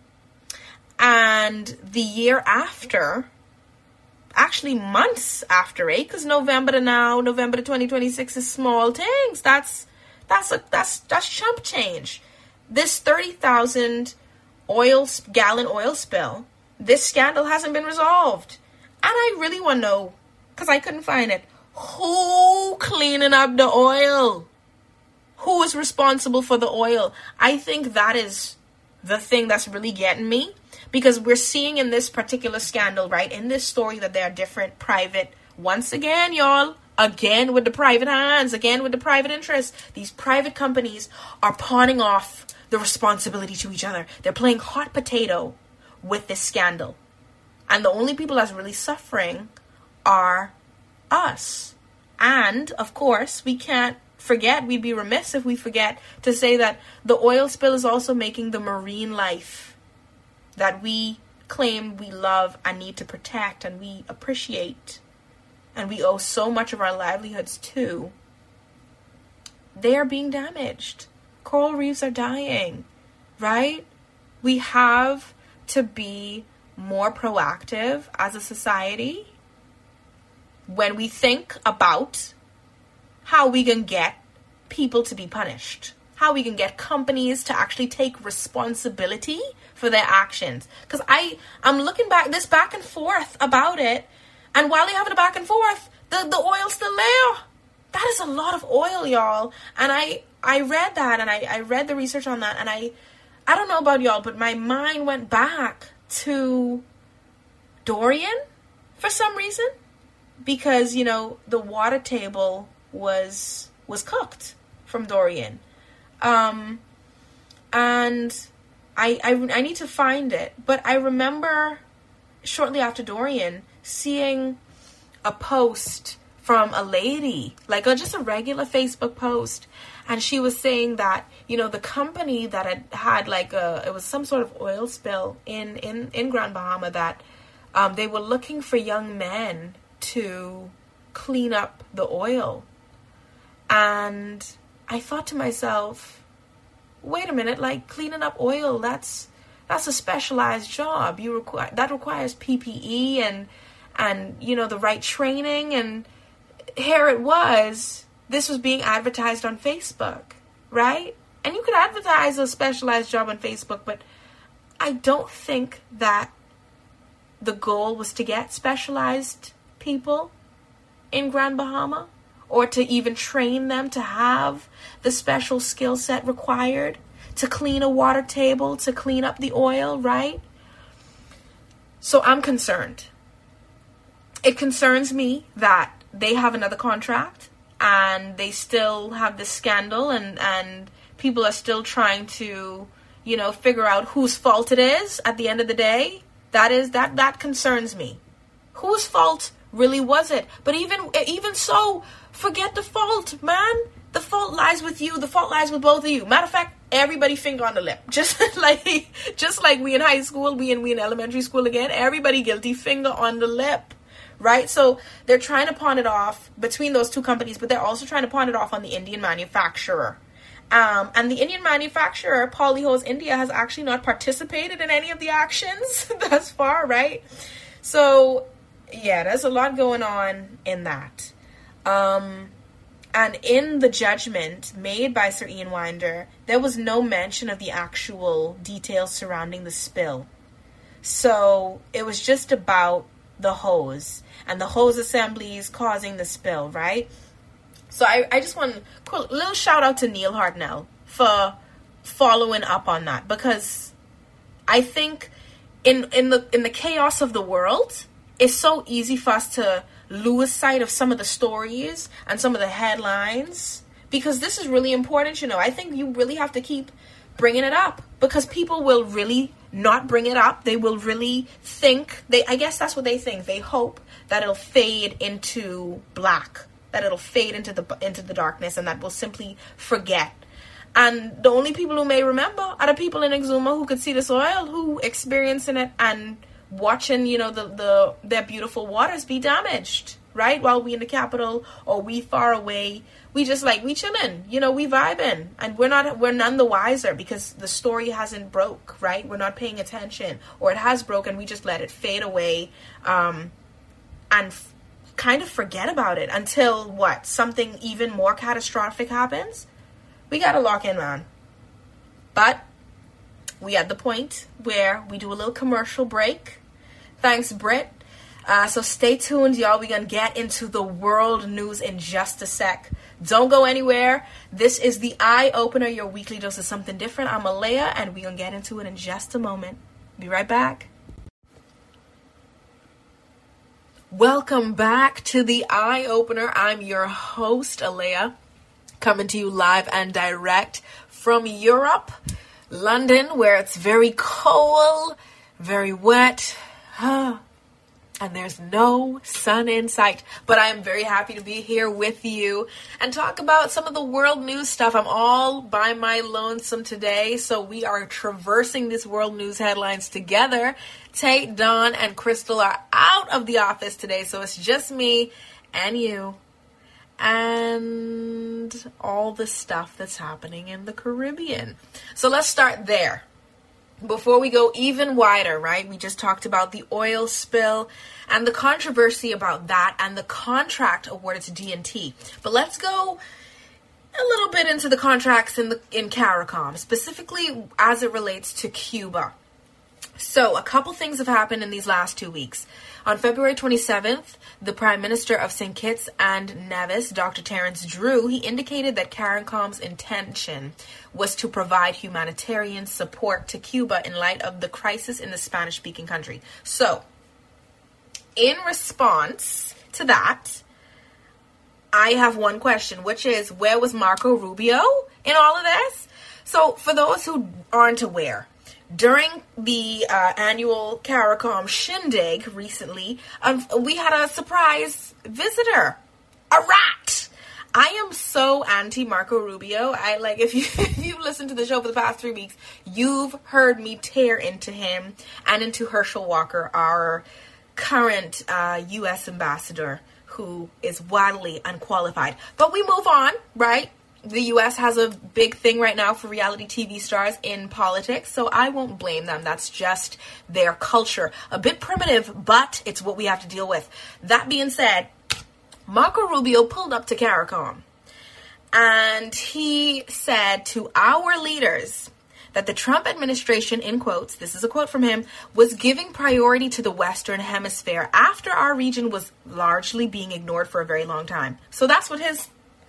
and the year after, actually months after, because November to 2026 is small things. That's chump change. This 30,000 gallon oil spill, this scandal hasn't been resolved, and I really want to know, because I couldn't find it. Who cleaning up the oil? Who is responsible for the oil? I think that is the thing that's really getting me, because we're seeing in this particular scandal, right, in this story, that there are different private, once again, y'all, Again with the private hands, again with the private interests. These private companies are pawning off the responsibility to each other. They're playing hot potato with this scandal. And the only people that's really suffering are us. And, of course, we can't forget, we'd be remiss if we forget to say that the oil spill is also making the marine life that we claim we love and need to protect and we appreciate and we owe so much of our livelihoods to, they are being damaged. Coral reefs are dying, right? We have to be more proactive as a society when we think about how we can get people to be punished, how we can get companies to actually take responsibility for their actions. Because I'm looking back and forth about it, and while they're having a back and forth, the oil's still there. That is a lot of oil, y'all. And I read that, and I read the research on that, and I don't know about y'all, but my mind went back to Dorian for some reason, because, you know, the water table was cooked from Dorian. And I need to find it, but I remember shortly after Dorian seeing a post from a lady, like just a regular Facebook post, and she was saying that, you know, the company that had like it was some sort of oil spill in Grand Bahama, that they were looking for young men to clean up the oil. And I thought to myself, wait a minute, like cleaning up oil, that's a specialized job. That requires PPE and you know, the right training. And here it was, this was being advertised on Facebook, right? And you could advertise a specialized job on Facebook, but I don't think that the goal was to get specialized people in Grand Bahama, or to even train them to have the special skill set required to clean a water table, to clean up the oil, right? So I'm concerned. It concerns me that they have another contract and they still have this scandal, and people are still trying to, you know, figure out whose fault it is at the end of the day. That concerns me. Whose fault really was it? But even so, forget the fault, man. The fault lies with you. The fault lies with both of you. Matter of fact, everybody finger on the lip. Just like we in high school, we in elementary school again. Everybody guilty, finger on the lip. Right? So they're trying to pawn it off between those two companies, but they're also trying to pawn it off on the Indian manufacturer. And the Indian manufacturer, Polyhose India, has actually not participated in any of the actions thus far, right? So, yeah, there's a lot going on in that. And in the judgment made by Sir Ian Winder, there was no mention of the actual details surrounding the spill. So it was just about the hose and the hose assemblies causing the spill, right? So I just want a little shout out to Neil Hartnell for following up on that, because I think in the chaos of the world, it's so easy for us to lose sight of some of the stories and some of the headlines, because this is really important, you know. I think you really have to keep bringing it up, because people will really not bring it up. They will really think, I guess that's what they think. They hope that it'll fade into black, that it'll fade into the darkness, and that we'll simply forget. And the only people who may remember are the people in Exuma who could see this oil, who experiencing it and watching, you know, their beautiful waters be damaged, right? While we in the capital, or we far away, we chilling, you know, we vibing, and we're none the wiser, because the story hasn't broke, right? We're not paying attention, or it has broken, we just let it fade away, and kind of forget about it until something even more catastrophic happens. We gotta lock in, man. But we at the point where we do a little commercial break. Thanks, Britt. So stay tuned, y'all. We're going to get into the world news in just a sec. Don't go anywhere. This is the Eye Opener, your weekly dose of something different. I'm Alea, and we're going to get into it in just a moment. Be right back. Welcome back to the Eye Opener. I'm your host, Alea, coming to you live and direct from Europe, London, where it's very cold, very wet, and there's no sun in sight. But I am very happy to be here with you and talk about some of the world news stuff. I'm all by my lonesome today, so we are traversing this world news headlines together. Tate, Dawn, and Crystal are out of the office today, so it's just me and you and all the stuff that's happening in the Caribbean. So let's start there. Before we go even wider, right? We just talked about the oil spill and the controversy about that and the contract awarded to D&T. But let's go a little bit into the contracts in CARICOM, specifically as it relates to Cuba. So a couple things have happened in these last 2 weeks. On February 27th, the Prime Minister of St. Kitts and Nevis, Dr. Terence Drew, he indicated that CARICOM's intention was to provide humanitarian support to Cuba in light of the crisis in the Spanish-speaking country. So, in response to that, I have one question, which is, where was Marco Rubio in all of this? So, for those who aren't aware, during the annual CARICOM shindig recently, we had a surprise visitor, a rat. I am so anti Marco Rubio. If you've listened to the show for the past 3 weeks, you've heard me tear into him and into Herschel Walker, our current U.S. ambassador, who is wildly unqualified. But we move on, right? The U.S. has a big thing right now for reality TV stars in politics, so I won't blame them. That's just their culture. A bit primitive, but it's what we have to deal with. That being said, Marco Rubio pulled up to CARICOM, and he said to our leaders that the Trump administration, in quotes, this is a quote from him, was giving priority to the Western Hemisphere after our region was largely being ignored for a very long time. So that's what his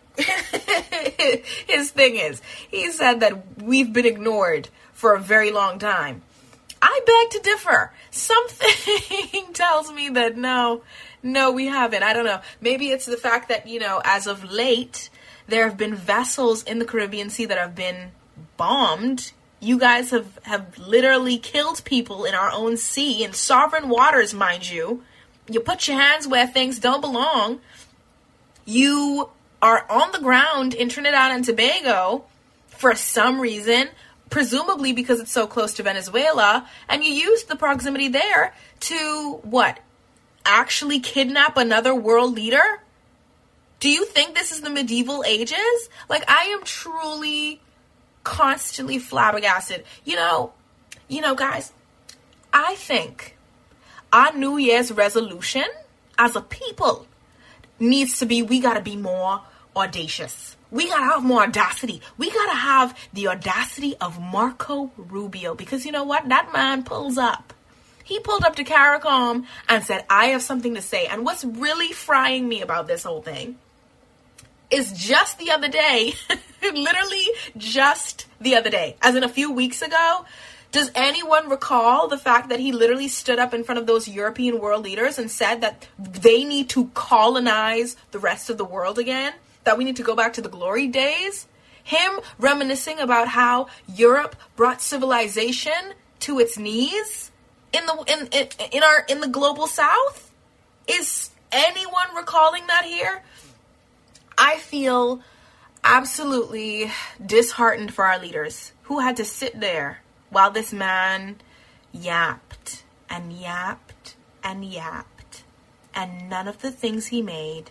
thing is. He said that we've been ignored for a very long time. I beg to differ. Something tells me that no, we haven't. I don't know. Maybe it's the fact that, as of late, there have been vessels in the Caribbean Sea that have been bombed. You guys have literally killed people in our own sea, in sovereign waters, mind you. You put your hands where things don't belong. You are on the ground in Trinidad and Tobago for some reason, presumably because it's so close to Venezuela, and you use the proximity there to, what, actually kidnap another world leader? Do you think this is the medieval ages? I am truly constantly flabbergasted. Guys, I think our New Year's resolution as a people needs to be, we gotta be more audacious. We gotta have more audacity. We gotta have the audacity of Marco Rubio, because you know what? That man pulls up. He pulled up to CARICOM and said, I have something to say. And what's really frying me about this whole thing is just the other day, literally just the other day, as in a few weeks ago, does anyone recall the fact that he literally stood up in front of those European world leaders and said that they need to colonize the rest of the world again? That we need to go back to the glory days? Him reminiscing about how Europe brought civilization to its knees in the global south? Is anyone recalling that here? I feel absolutely disheartened for our leaders who had to sit there while this man yapped and yapped and yapped, and none of the things he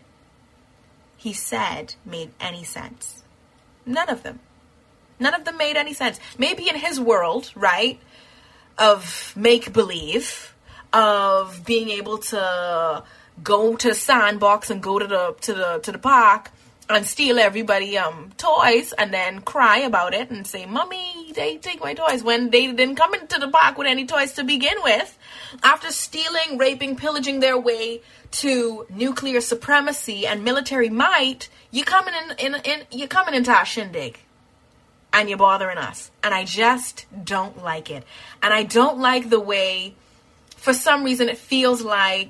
said made any sense. None of them. None of them made any sense. Maybe in his world, right, of make-believe, of being able to go to the sandbox and go to the park and steal everybody toys and then cry about it and say, Mommy, they take my toys, when they didn't come into the park with any toys to begin with. After stealing, raping, pillaging their way to nuclear supremacy and military might, you're coming into our shindig. And you're bothering us. And I just don't like it. And I don't like the way, for some reason, it feels like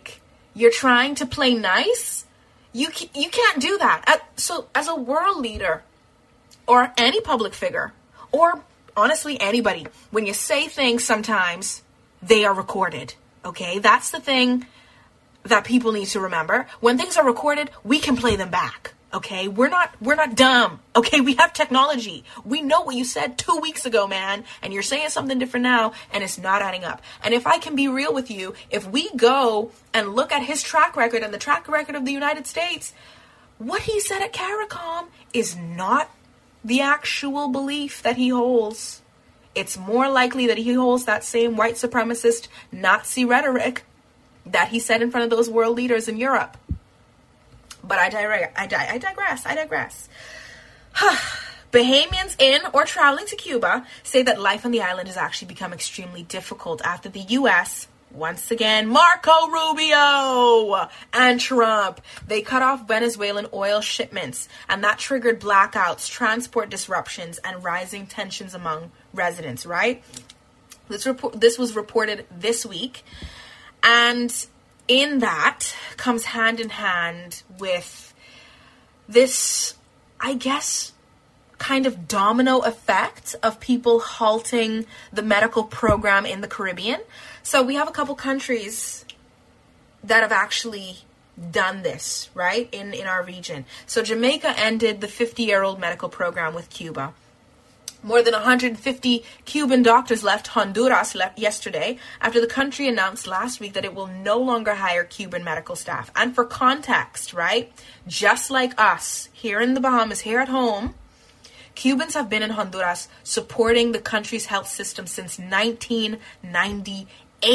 You're trying to play nice. You can't do that. So as a world leader or any public figure or honestly anybody, when you say things sometimes they are recorded. Okay? That's the thing that people need to remember. When things are recorded, we can play them back. Okay? We're not dumb. Okay? We have technology. We know what you said 2 weeks ago, man, and you're saying something different now, and it's not adding up. And if I can be real with you, if we go and look at his track record and the track record of the United States, what he said at CARICOM is not the actual belief that he holds. It's more likely that he holds that same white supremacist Nazi rhetoric that he said in front of those world leaders in Europe. But I digress. Bahamians in or traveling to Cuba say that life on the island has actually become extremely difficult after the U.S., once again, Marco Rubio and Trump, they cut off Venezuelan oil shipments, and that triggered blackouts, transport disruptions, and rising tensions among residents, right? This was reported this week, and in that comes hand in hand with this, I guess, kind of domino effect of people halting the medical program in the Caribbean. So we have a couple countries that have actually done this, right, in our region. So Jamaica ended the 50-year-old medical program with Cuba. More than 150 Cuban doctors left Honduras yesterday after the country announced last week that it will no longer hire Cuban medical staff. And for context, right, just like us here in the Bahamas, here at home, Cubans have been in Honduras supporting the country's health system since 1998.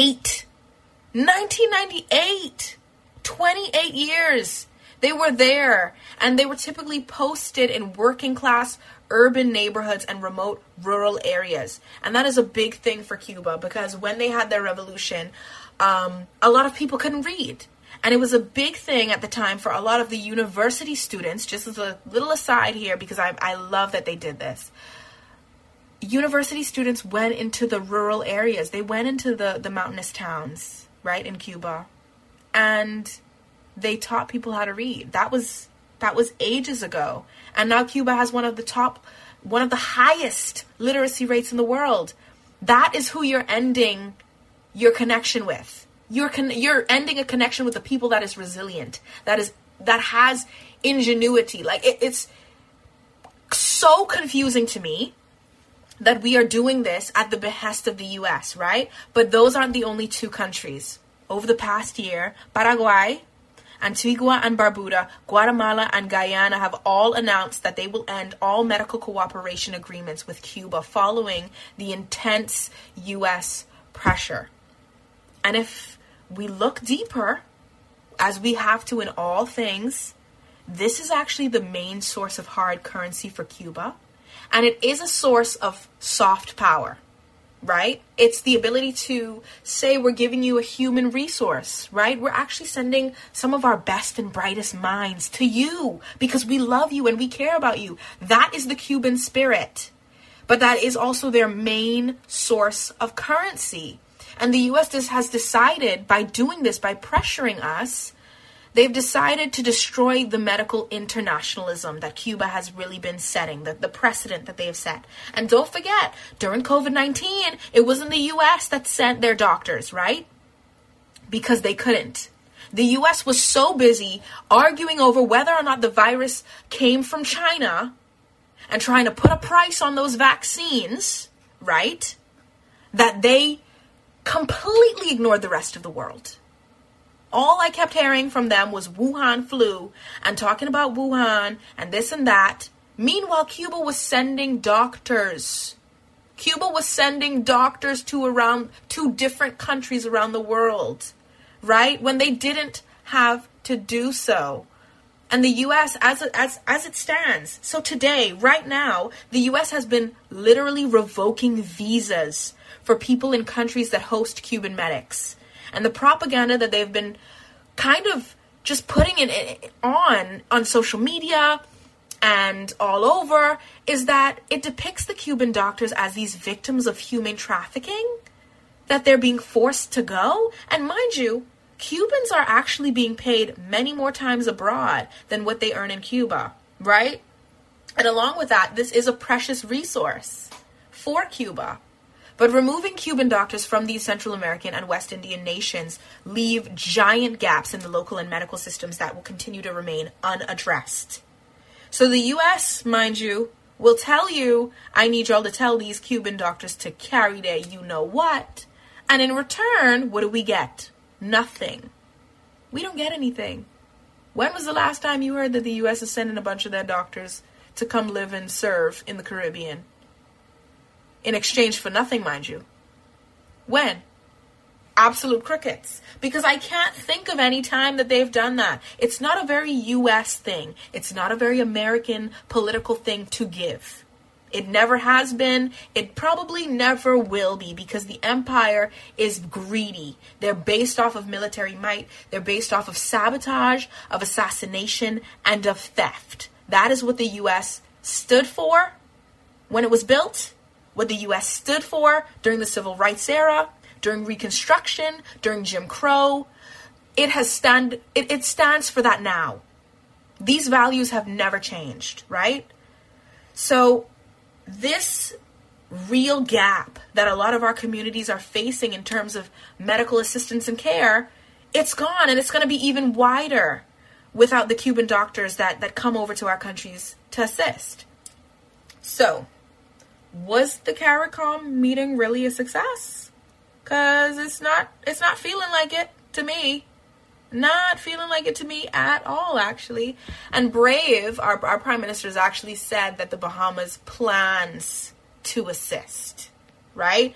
1998! 28 years! They were there, and they were typically posted in working class urban neighborhoods and remote rural areas. And that is a big thing for Cuba, because when they had their revolution, a lot of people couldn't read. And it was a big thing at the time for a lot of the university students, just as a little aside here, because I love that they did this. University students went into the rural areas. They went into the mountainous towns, right, in Cuba. And they taught people how to read. That was ages ago. And now Cuba has one of the highest literacy rates in the world. That is who you're ending your connection with. You're ending a connection with a people that is resilient, that has ingenuity. Like it's so confusing to me that we are doing this at the behest of the U.S., right? But those aren't the only two countries. Over the past year, Paraguay, Antigua and Barbuda, Guatemala and Guyana have all announced that they will end all medical cooperation agreements with Cuba following the intense U.S. pressure. And if we look deeper, as we have to in all things, this is actually the main source of hard currency for Cuba. And it is a source of soft power, right? It's the ability to say we're giving you a human resource, right? We're actually sending some of our best and brightest minds to you because we love you and we care about you. That is the Cuban spirit. But that is also their main source of currency. And the U.S. has decided by doing this, by pressuring us, they've decided to destroy the medical internationalism that Cuba has really been setting, the precedent that they have set. And don't forget, during COVID-19, it wasn't the U.S. that sent their doctors, right? Because they couldn't. The U.S. was so busy arguing over whether or not the virus came from China and trying to put a price on those vaccines, right? That they completely ignored the rest of the world. All I kept hearing from them was Wuhan flu and talking about Wuhan and this and that. Meanwhile, Cuba was sending doctors. Cuba was sending doctors to different countries around the world, right? When they didn't have to do so. And the U.S., as it stands, so today, right now, the U.S. has been literally revoking visas for people in countries that host Cuban medics. And the propaganda that they've been kind of just putting it on social media and all over is that it depicts the Cuban doctors as these victims of human trafficking, that they're being forced to go. And mind you, Cubans are actually being paid many more times abroad than what they earn in Cuba, right? And along with that, this is a precious resource for Cuba. But removing Cuban doctors from these Central American and West Indian nations leave giant gaps in the local and medical systems that will continue to remain unaddressed. So the U.S., mind you, will tell you, I need y'all to tell these Cuban doctors to carry their you-know-what. And in return, what do we get? Nothing. We don't get anything. When was the last time you heard that the U.S. is sending a bunch of their doctors to come live and serve in the Caribbean? In exchange for nothing, mind you. When? Absolute crickets. Because I can't think of any time that they've done that. It's not a very U.S. thing. It's not a very American political thing to give. It never has been. It probably never will be, because the empire is greedy. They're based off of military might. They're based off of sabotage, of assassination, and of theft. That is what the U.S. stood for when it was built, what the U.S. stood for during the Civil Rights era, during Reconstruction, during Jim Crow. It stands for that now. These values have never changed, right? So this real gap that a lot of our communities are facing in terms of medical assistance and care, it's gone, and it's going to be even wider without the Cuban doctors that come over to our countries to assist. So, was the CARICOM meeting really a success? Because it's not feeling like it to me. Not feeling like it to me at all, actually. And Brave, our prime minister, has actually said that the Bahamas plans to assist, right?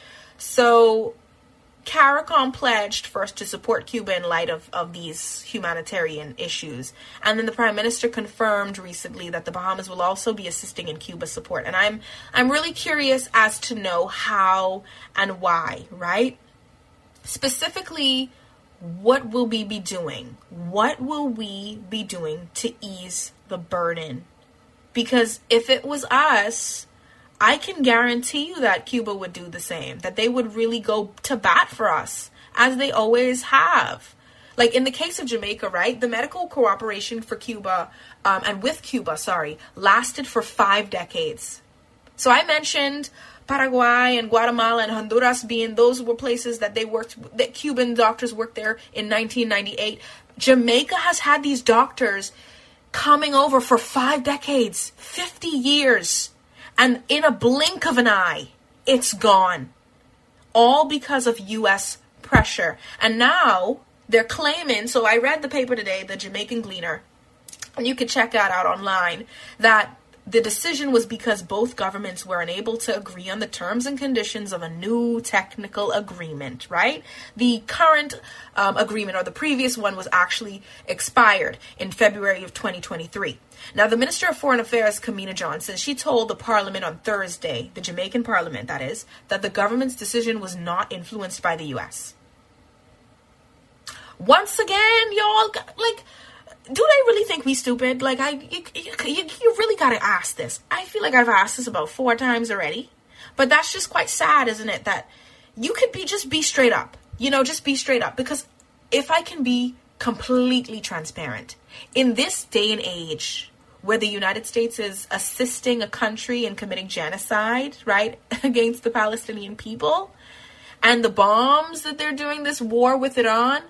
So CARICOM pledged first to support Cuba in light of these humanitarian issues. And then the prime minister confirmed recently that the Bahamas will also be assisting in Cuba support. And I'm really curious as to know how and why, right? Specifically, what will we be doing? What will we be doing to ease the burden? Because if it was us, I can guarantee you that Cuba would do the same, that they would really go to bat for us, as they always have. Like in the case of Jamaica, right? The medical cooperation for Cuba, and with Cuba, lasted for 5 decades. So I mentioned Paraguay and Guatemala and Honduras those were places that that Cuban doctors worked there in 1998. Jamaica has had these doctors coming over for 5 decades, 50 years. And in a blink of an eye, it's gone. All because of U.S. pressure. And now they're claiming, so I read the paper today, the Jamaican Gleaner, and you can check that out online, that the decision was because both governments were unable to agree on the terms and conditions of a new technical agreement, right? The current agreement, or the previous one, was actually expired in February of 2023. Now, the Minister of Foreign Affairs, Kamina Johnson, she told the Parliament on Thursday, the Jamaican Parliament, that is, that the government's decision was not influenced by the U.S. Once again, y'all, do they really think we stupid? You really gotta ask this. I feel like I've asked this about 4 times already, but that's just quite sad, isn't it? That you could just be straight up, just be straight up. Because if I can be completely transparent, in this day and age, where the United States is assisting a country in committing genocide, right, against the Palestinian people, and the bombs that they're doing this war with it on,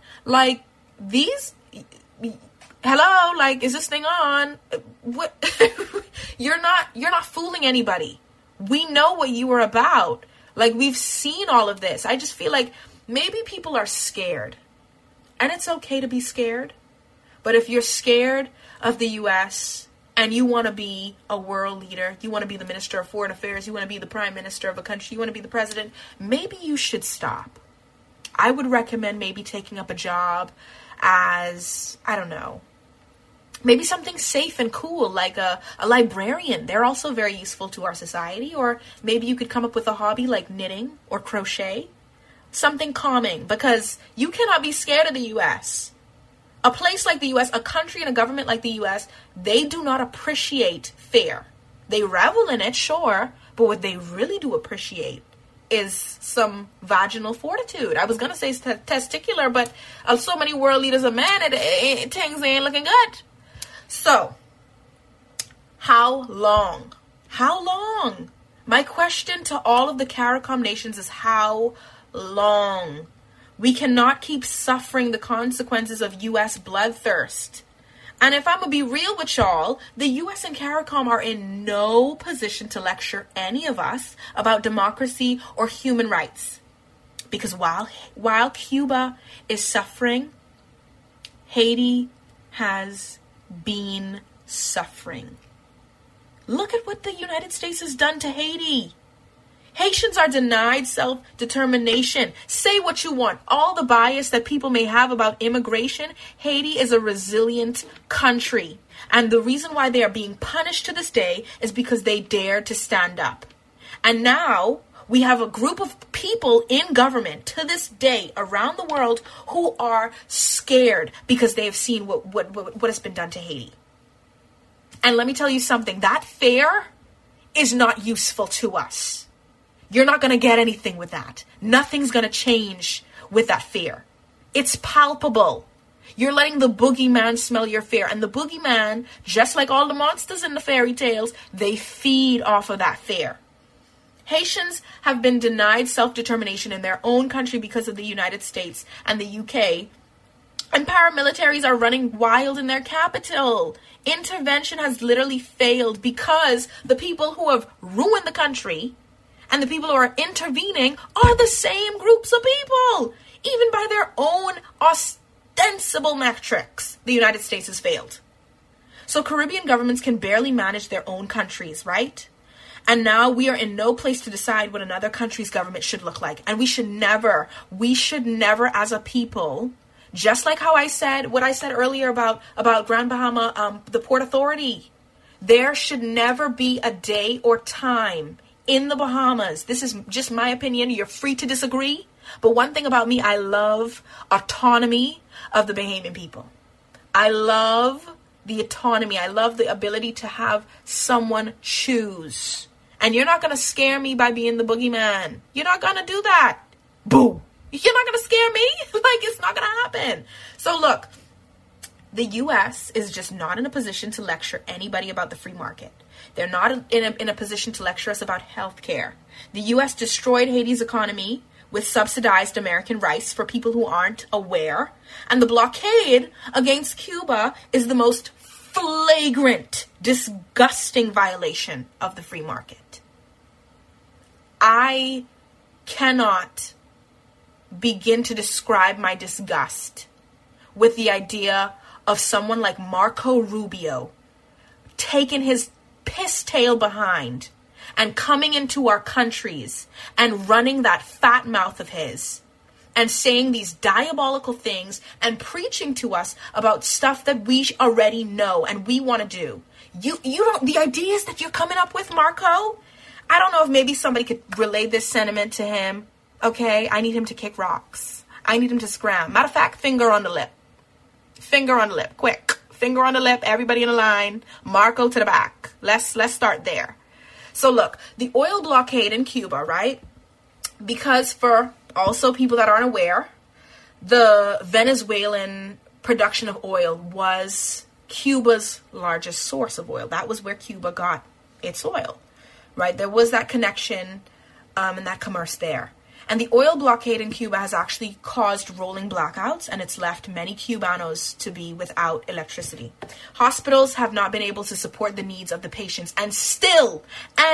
hello, is this thing on? What? You're not fooling anybody. We know what you are about. We've seen all of this. I just feel like maybe people are scared. And it's okay to be scared. But if you're scared of the U.S. and you want to be a world leader, you want to be the Minister of Foreign Affairs, you want to be the Prime Minister of a country, you want to be the President, maybe you should stop. I would recommend maybe taking up a job as, I don't know, maybe something safe and cool, like a librarian. They're also very useful to our society. Or maybe you could come up with a hobby like knitting or crochet. Something calming, because you cannot be scared of the U.S. A place like the U.S., a country and a government like the U.S., they do not appreciate fear. They revel in it, sure, but what they really do appreciate is some vaginal fortitude. I was going to say testicular, but so many world leaders are men, things ain't looking good. So, how long? How long? My question to all of the CARICOM nations is how long? We cannot keep suffering the consequences of U.S. bloodthirst. And if I'm going to be real with y'all, the U.S. and CARICOM are in no position to lecture any of us about democracy or human rights. Because while Cuba is suffering, Haiti has been suffering. Look at what the United States has done to Haiti. Haitians are denied self-determination. Say what you want. All the bias that people may have about immigration, Haiti is a resilient country. And the reason why they are being punished to this day is because they dared to stand up. And now we have a group of people in government to this day around the world who are scared because they have seen what has been done to Haiti. And let me tell you something. That fear is not useful to us. You're not going to get anything with that. Nothing's going to change with that fear. It's palpable. You're letting the boogeyman smell your fear. And the boogeyman, just like all the monsters in the fairy tales, they feed off of that fear. Haitians have been denied self-determination in their own country because of the United States and the UK. And paramilitaries are running wild in their capital. Intervention has literally failed because the people who have ruined the country and the people who are intervening are the same groups of people. Even by their own ostensible metrics, the United States has failed. So Caribbean governments can barely manage their own countries, right? And now we are in no place to decide what another country's government should look like. And we should never as a people, just like how I said, what I said earlier about Grand Bahama, the Port Authority, there should never be a day or time in the Bahamas. This is just my opinion. You're free to disagree. But one thing about me, I love autonomy of the Bahamian people. I love the autonomy. I love the ability to have someone choose. And you're not going to scare me by being the boogeyman. You're not going to do that. Boo. You're not going to scare me. Like, it's not going to happen. So look, the U.S. is just not in a position to lecture anybody about the free market. They're not in a position to lecture us about healthcare. The U.S. destroyed Haiti's economy with subsidized American rice for people who aren't aware. And the blockade against Cuba is the most flagrant, disgusting violation of the free market. I cannot begin to describe my disgust with the idea of someone like Marco Rubio taking his piss tail behind and coming into our countries and running that fat mouth of his and saying these diabolical things and preaching to us about stuff that we already know and we want to do. You don't, the ideas that you're coming up with, Marco, I don't know if maybe somebody could relay this sentiment to him. Okay, I need him to kick rocks. I need him to scram. Matter of fact, finger on the lip. Finger on the lip, quick. Finger on the lip, everybody in a line. Marco to the back. Let's start there. So look, the oil blockade in Cuba, right? Because for also people that aren't aware, the Venezuelan production of oil was Cuba's largest source of oil. That was where Cuba got its oil, right? There was that connection and that commerce there. And the oil blockade in Cuba has actually caused rolling blackouts, and it's left many Cubanos to be without electricity. Hospitals have not been able to support the needs of the patients, and still,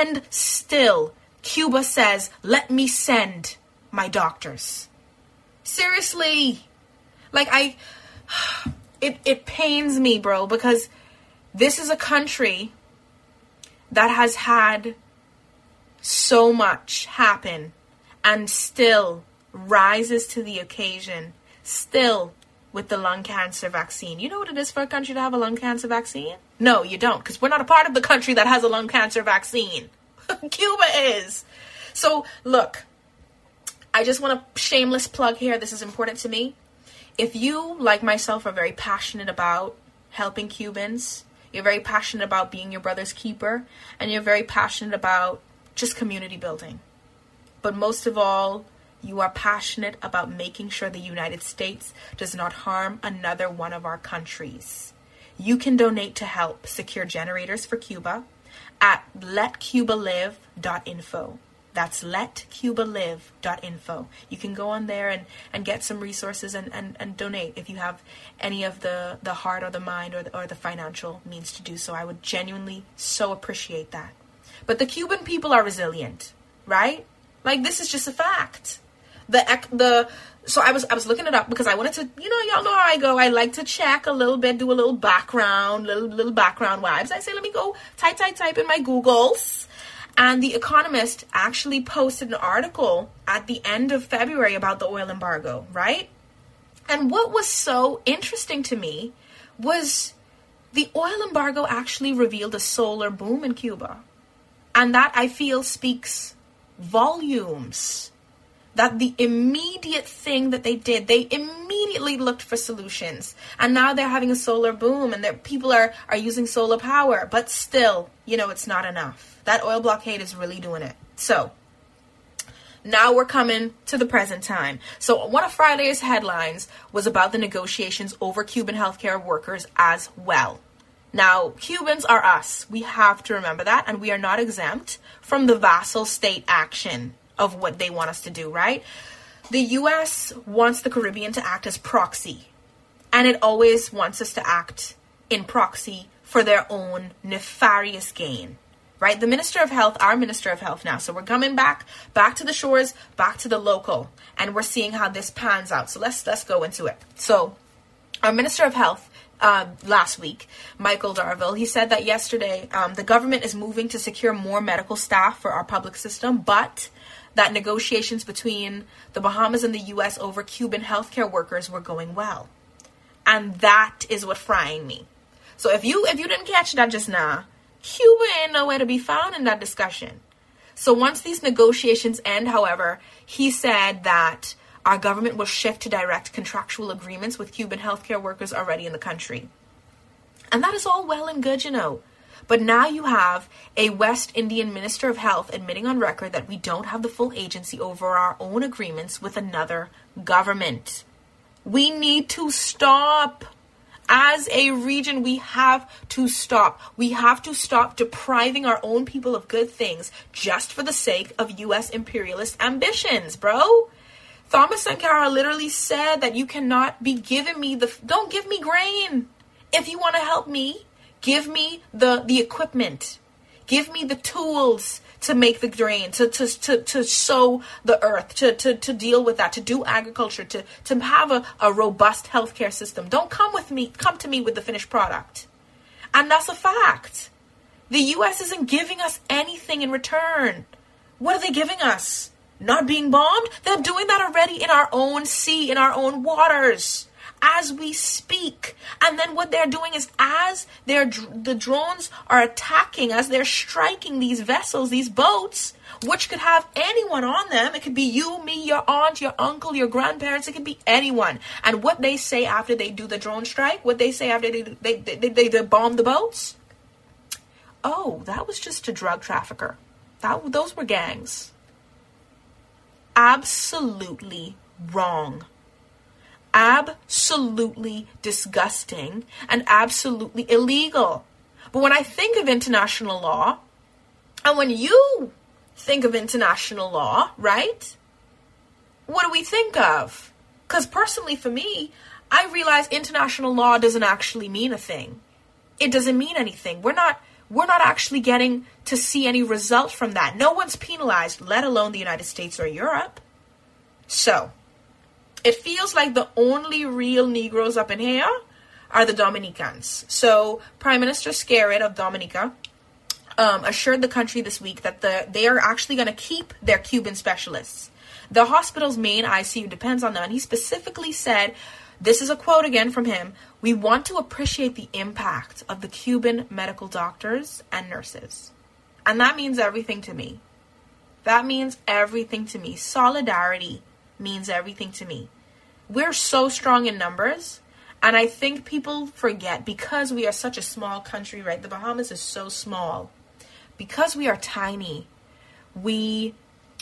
Cuba says, let me send my doctors. Seriously. Like, it pains me, bro, because this is a country that has had so much happen and still rises to the occasion, still with the lung cancer vaccine. You know what it is for a country to have a lung cancer vaccine? No, you don't, because we're not a part of the country that has a lung cancer vaccine. Cuba is. So, look, I just want a shameless plug here. This is important to me. If you, like myself, are very passionate about helping Cubans, you're very passionate about being your brother's keeper, and you're very passionate about just community building, But most of all, you are passionate about making sure the United States does not harm another one of our countries. You can donate to help secure generators for Cuba at letcubalive.info. That's letcubalive.info. You can go on there and get some resources and donate if you have any of the heart or the mind or the financial means to do so. I would genuinely so appreciate that. But the Cuban people are resilient, right? Like, this is just a fact. So I was looking it up because I wanted to, y'all know how I go. I like to check a little bit, do a little background, little background vibes. I say, let me go type in my Googles. And The Economist actually posted an article at the end of February about the oil embargo, right? And what was so interesting to me was the oil embargo actually revealed a solar boom in Cuba. And that, I feel, speaks volumes. That the immediate thing that they did, they immediately looked for solutions. And now they're having a solar boom and people are using solar power. But still, it's not enough. That oil blockade is really doing it. So now we're coming to the present time. So one of Friday's headlines was about the negotiations over Cuban healthcare workers as well. Now, Cubans are us. We have to remember that. And we are not exempt from the vassal state action of what they want us to do, right? The U.S. wants the Caribbean to act as proxy. And it always wants us to act in proxy for their own nefarious gain, right? The Minister of Health, our Minister of Health now. So we're coming back to the shores, back to the local. And we're seeing how this pans out. So let's go into it. So our Minister of Health, last week, Michael Darville, he said that yesterday the government is moving to secure more medical staff for our public system, but that negotiations between the Bahamas and the U.S. over Cuban healthcare workers were going well. And that is what frying me. So if you didn't catch that just now, Cuba ain't nowhere to be found in that discussion. So once these negotiations end, however, he said that our government will shift to direct contractual agreements with Cuban healthcare workers already in the country. And that is all well and good, But now you have a West Indian Minister of Health admitting on record that we don't have the full agency over our own agreements with another government. We need to stop. As a region, we have to stop. We have to stop depriving our own people of good things just for the sake of U.S. imperialist ambitions, bro. Thomas Sankara literally said that you cannot be giving me don't give me grain. If you want to help me, give me the equipment. Give me the tools to make the grain, to sow the earth, to deal with that, to do agriculture, to have a robust healthcare system. Don't come to me with the finished product. And that's a fact. The U.S. isn't giving us anything in return. What are they giving us? Not being bombed? They're doing that already in our own sea, in our own waters, as we speak. And then what they're doing is, as the drones are attacking, as they're striking these vessels, these boats, which could have anyone on them. It could be you, me, your aunt, your uncle, your grandparents. It could be anyone. And what they say after they do the drone strike, what they say after they bomb the boats? Oh, that was just a drug trafficker. Those were gangs. Absolutely wrong. Absolutely disgusting and absolutely illegal. But when I think of international law, and when you think of international law, right? What do we think of? Because personally for me, I realize international law doesn't actually mean a thing. It doesn't mean anything. We're not actually getting to see any result from that. No one's penalized, let alone the United States or Europe. So, it feels like the only real Negroes up in here are the Dominicans. So, Prime Minister Skerrit of Dominica assured the country this week that they are actually going to keep their Cuban specialists. The hospital's main ICU depends on them. And he specifically said, this is a quote again from him, "We want to appreciate the impact of the Cuban medical doctors and nurses." And that means everything to me. That means everything to me. Solidarity means everything to me. We're so strong in numbers, and I think people forget, because we are such a small country, right? The Bahamas is so small. Because we are tiny, we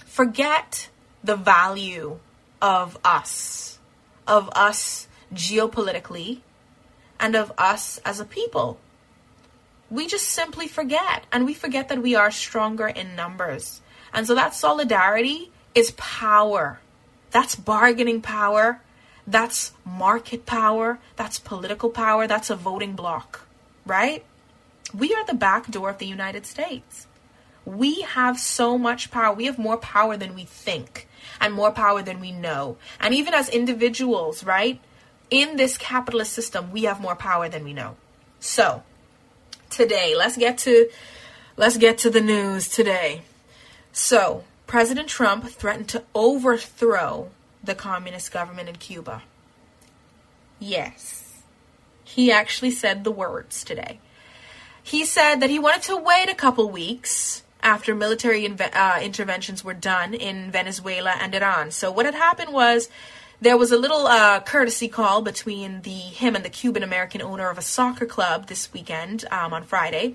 forget the value of us geopolitically, and of us as a people. We just simply forget, and we forget that we are stronger in numbers. And so that solidarity is power. That's bargaining power. That's market power. That's political power. That's a voting bloc, right? We are the back door of the United States. We have so much power. We have more power than we think, and more power than we know. And even as individuals, right? In this capitalist system, we have more power than we know. So, today, let's get to the news today. So, President Trump threatened to overthrow the communist government in Cuba. Yes. He actually said the words today. He said that he wanted to wait a couple weeks after military interventions were done in Venezuela and Iran. So what had happened was there was a little courtesy call between him and the Cuban-American owner of a soccer club this weekend on Friday,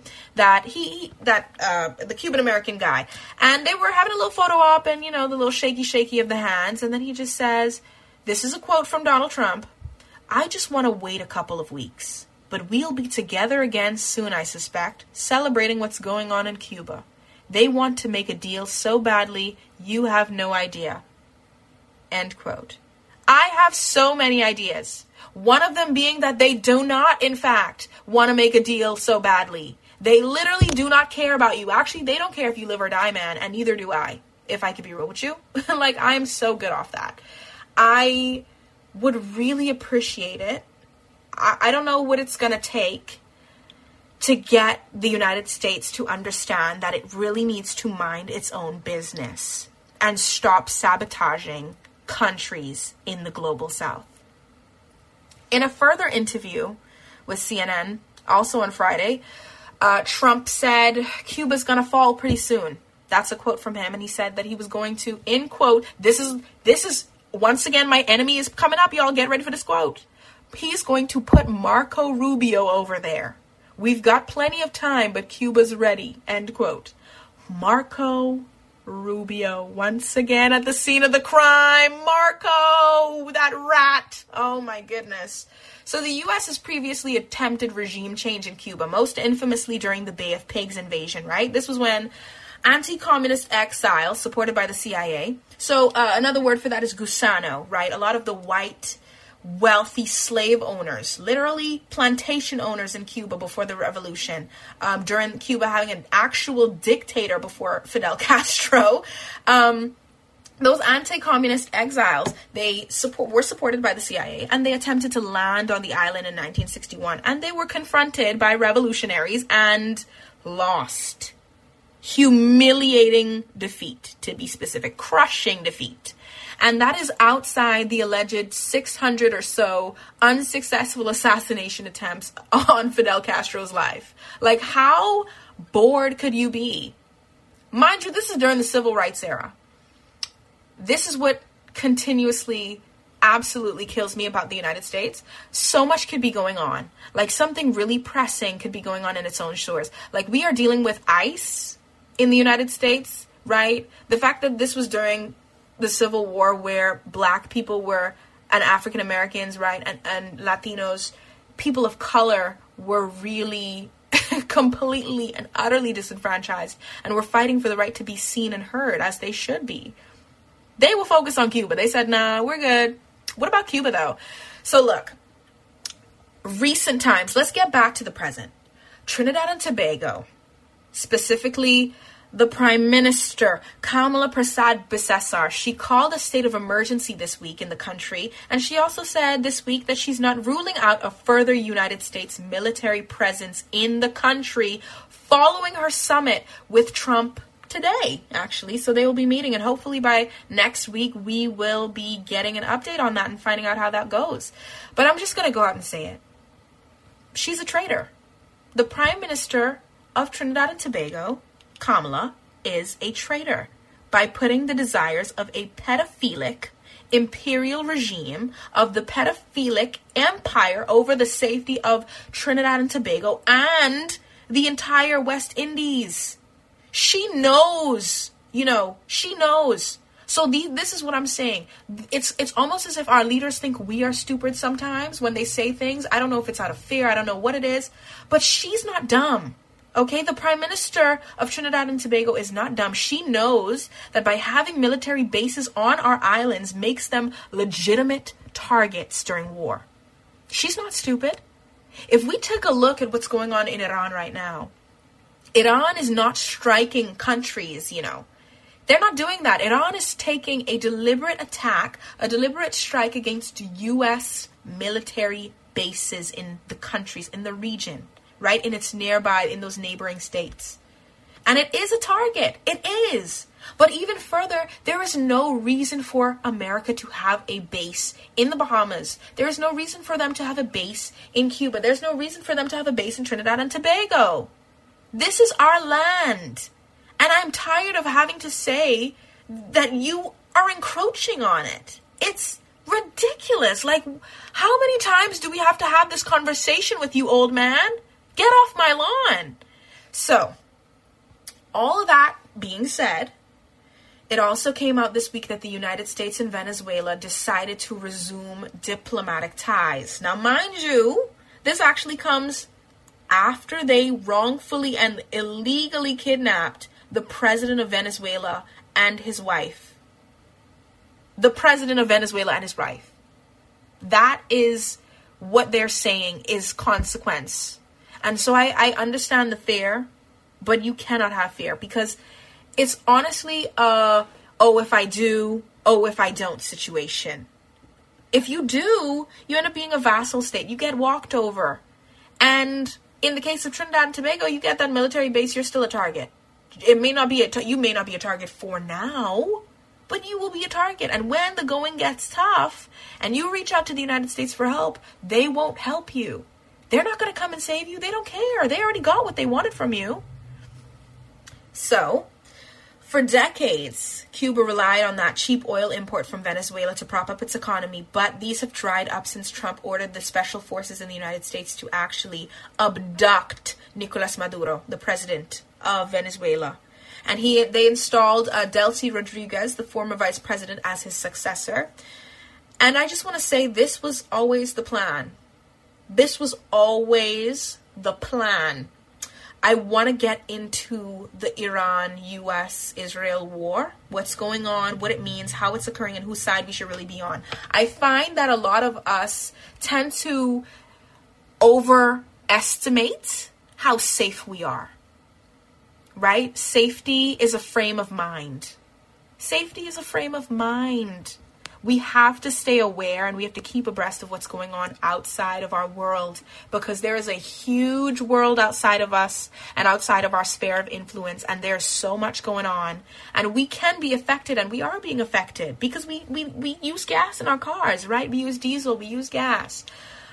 the Cuban-American guy. And they were having a little photo op and, the little shaky of the hands. And then he just says, this is a quote from Donald Trump, "I just want to wait a couple of weeks. But we'll be together again soon, I suspect, celebrating what's going on in Cuba. They want to make a deal so badly, you have no idea." End quote. I have so many ideas. One of them being that they do not, in fact, want to make a deal so badly. They literally do not care about you. Actually, they don't care if you live or die, man, and neither do I, if I could be real with you. Like, I am so good off that. I would really appreciate it. I don't know what it's going to take to get the United States to understand that it really needs to mind its own business and stop sabotaging countries in the global south. In a further interview with CNN, also on Friday, Trump said Cuba's going to fall pretty soon. That's a quote from him, and he said that he was going to, in quote, this is once again, my enemy is coming up, y'all, get ready for this quote. He's going to put Marco Rubio over there. We've got plenty of time, but Cuba's ready, end quote. Marco Rubio, once again at the scene of the crime. Marco, that rat. Oh my goodness. So the U.S. has previously attempted regime change in Cuba, most infamously during the Bay of Pigs invasion, right? This was when anti-communist exiles, supported by the CIA. So another word for that is gusano, right? A lot of the white, wealthy slave owners, literally plantation owners in Cuba before the revolution, during Cuba having an actual dictator before Fidel Castro. Those anti-communist exiles, were supported by the CIA, and they attempted to land on the island in 1961, and they were confronted by revolutionaries and lost. Humiliating defeat, to be specific, crushing defeat. And that is outside the alleged 600 or so unsuccessful assassination attempts on Fidel Castro's life. Like, how bored could you be? Mind you, this is during the civil rights era. This is what continuously, absolutely kills me about the United States. So much could be going on. Like, something really pressing could be going on in its own shores. Like, we are dealing with ICE in the United States, right? The fact that this was during the Civil War, where black people were, and African Americans, right, and Latinos, people of color were really completely and utterly disenfranchised, and were fighting for the right to be seen and heard, as they should be. They will focus on Cuba. They said, nah, we're good. What about Cuba, though? So look, recent times, let's get back to the present. Trinidad and Tobago, specifically the Prime Minister, Kamala Persad-Bissessar, she called a state of emergency this week in the country, and she also said this week that she's not ruling out a further United States military presence in the country following her summit with Trump today, actually. So they will be meeting, and hopefully by next week we will be getting an update on that and finding out how that goes. But I'm just going to go out and say it. She's a traitor. The Prime Minister of Trinidad and Tobago, Kamala, is a traitor by putting the desires of a pedophilic imperial regime, of the pedophilic empire, over the safety of Trinidad and Tobago and the entire West Indies. She knows She knows. So this is what I'm saying. It's almost as if our leaders think we are stupid sometimes when they say things. I don't know if it's out of fear. I don't know what it is. But she's not dumb. Okay? The Prime Minister of Trinidad and Tobago is not dumb. She knows that by having military bases on our islands makes them legitimate targets during war. She's not stupid. If we take a look at what's going on in Iran right now, Iran is not striking countries, They're not doing that. Iran is taking a deliberate attack, a deliberate strike against U.S. military bases in the countries, in the region, right? In its nearby, in those neighboring states. And it is a target. It is. But even further, there is no reason for America to have a base in the Bahamas. There is no reason for them to have a base in Cuba. There's no reason for them to have a base in Trinidad and Tobago. This is our land. And I'm tired of having to say that you are encroaching on it. It's ridiculous. Like, how many times do we have to have this conversation with you, old man? Get off my lawn. So, all of that being said, it also came out this week that the United States and Venezuela decided to resume diplomatic ties. Now, mind you, this actually comes after they wrongfully and illegally kidnapped the president of Venezuela and his wife. The president of Venezuela and his wife. That is what they're saying is consequence. And so I understand the fear, but you cannot have fear because it's honestly if I do, if I don't situation. If you do, you end up being a vassal state. You get walked over. And in the case of Trinidad and Tobago, you get that military base, you're still a target. You may not be a target for now, but you will be a target. And when the going gets tough and you reach out to the United States for help, they won't help you. They're not going to come and save you. They don't care. They already got what they wanted from you. So, for decades, Cuba relied on that cheap oil import from Venezuela to prop up its economy, but these have dried up since Trump ordered the special forces in the United States to actually abduct Nicolas Maduro, the president of Venezuela. And they installed Delcy Rodriguez, the former vice president, as his successor. And I just want to say this was always the plan. This was always the plan. I want to get into the Iran-US-Israel war, what's going on, what it means, how it's occurring, and whose side we should really be on. I find that a lot of us tend to overestimate how safe we are, right? Safety is a frame of mind. Safety is a frame of mind. We have to stay aware and we have to keep abreast of what's going on outside of our world because there is a huge world outside of us and outside of our sphere of influence, and there's so much going on, and we can be affected, and we are being affected because we use gas in our cars, right? We use diesel, we use gas.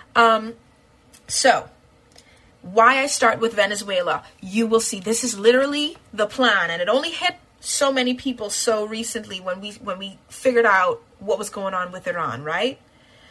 So why I start with Venezuela, you will see this is literally the plan, and it only hit so many people so recently when we figured out what was going on with Iran, right?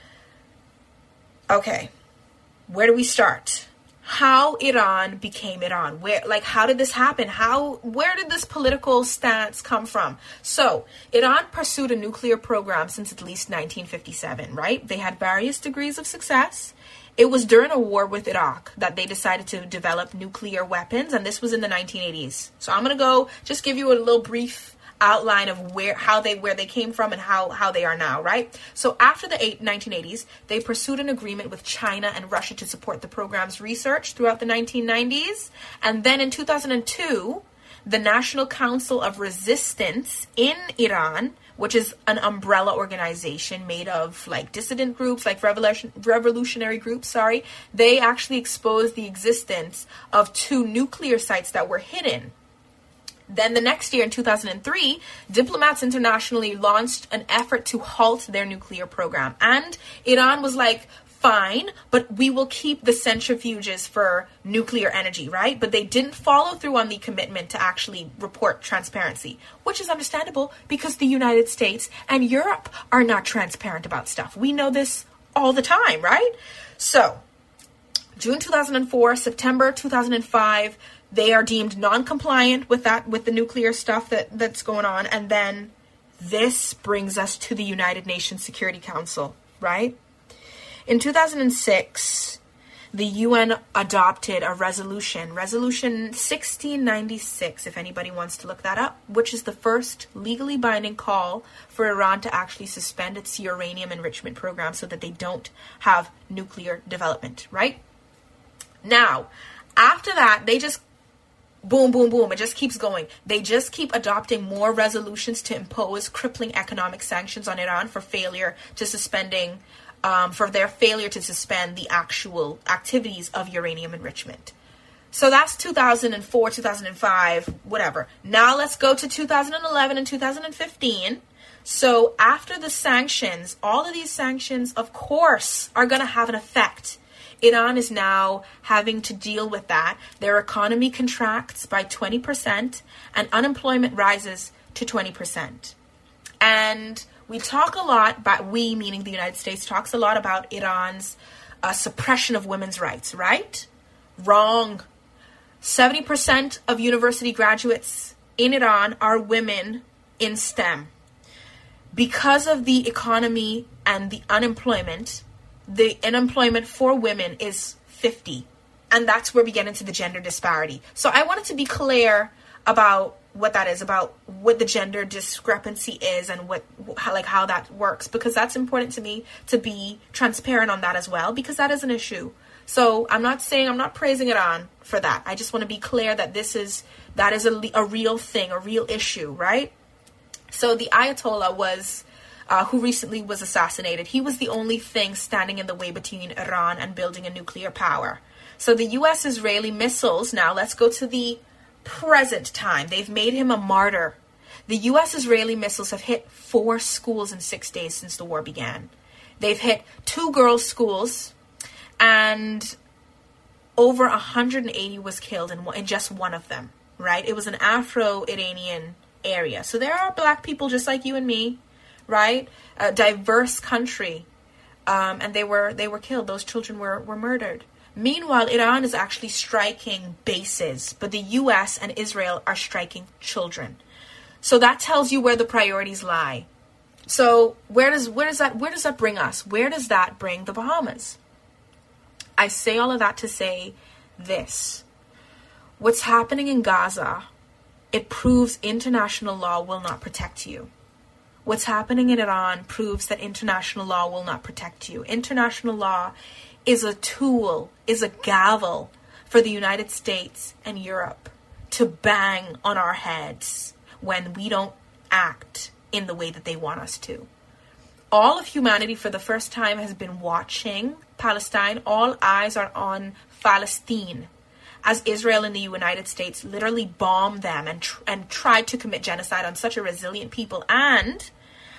Okay, where do we start? How Iran became Iran? How did this happen? Where did this political stance come from? So, Iran pursued a nuclear program since at least 1957, right? They had various degrees of success. It was during a war with Iraq that they decided to develop nuclear weapons, and this was in the 1980s. So I'm going to just give you a little brief outline of where they came from and how they are now, right? So after the 1980s, they pursued an agreement with China and Russia to support the program's research throughout the 1990s. And then in 2002, the National Council of Resistance in Iran, which is an umbrella organization made of dissident groups, revolutionary groups, they actually exposed the existence of 2 nuclear sites that were hidden. Then the next year, in 2003, diplomats internationally launched an effort to halt their nuclear program. And Iran was like, fine, but we will keep the centrifuges for nuclear energy, right? But they didn't follow through on the commitment to actually report transparency, which is understandable because the United States and Europe are not transparent about stuff. We know this all the time, right? So, June 2004, September 2005, They are deemed non-compliant with the nuclear stuff that's going on. And then this brings us to the United Nations Security Council, right? In 2006, the UN adopted a resolution 1696, if anybody wants to look that up, which is the first legally binding call for Iran to actually suspend its uranium enrichment program so that they don't have nuclear development, right? Now, after that, they just boom, boom, boom. It just keeps going. They just keep adopting more resolutions to impose crippling economic sanctions on Iran for their failure to suspend the actual activities of uranium enrichment. So that's 2004, 2005, whatever. Now let's go to 2011 and 2015. So after the sanctions, all of these sanctions, of course, are going to have an effect. Iran is now having to deal with that. Their economy contracts by 20% and unemployment rises to 20%. And we talk a lot, but we, meaning the United States, talks a lot about Iran's suppression of women's rights, right? Wrong. 70% of university graduates in Iran are women in STEM. Because of the economy and the unemployment for women is 50. And that's where we get into the gender disparity. So I wanted to be clear about what that is, about what the gender discrepancy is and how that works, because that's important to me to be transparent on that as well, because that is an issue. So I'm not praising Iran for that. I just want to be clear that that is a real thing, a real issue, right? So the Ayatollah who recently was assassinated, he was the only thing standing in the way between Iran and building a nuclear power. So the U.S.-Israeli missiles, now let's go to the present time. They've made him a martyr. The U.S.-Israeli missiles have hit 4 schools in 6 days since the war began. They've hit 2 girls' schools, and over 180 was killed in just one of them, right? It was an Afro-Iranian area. So there are black people just like you and me, right? A diverse country. And they were killed. Those children were murdered. Meanwhile, Iran is actually striking bases, but the U.S. and Israel are striking children. So that tells you where the priorities lie. So where does that bring us? Where does that bring the Bahamas? I say all of that to say this. What's happening in Gaza, it proves international law will not protect you. What's happening in Iran proves that international law will not protect you. International law is a tool, is a gavel for the United States and Europe to bang on our heads when we don't act in the way that they want us to. All of humanity for the first time has been watching Palestine. All eyes are on Palestine as Israel and the United States literally bombed them and tried to commit genocide on such a resilient people. And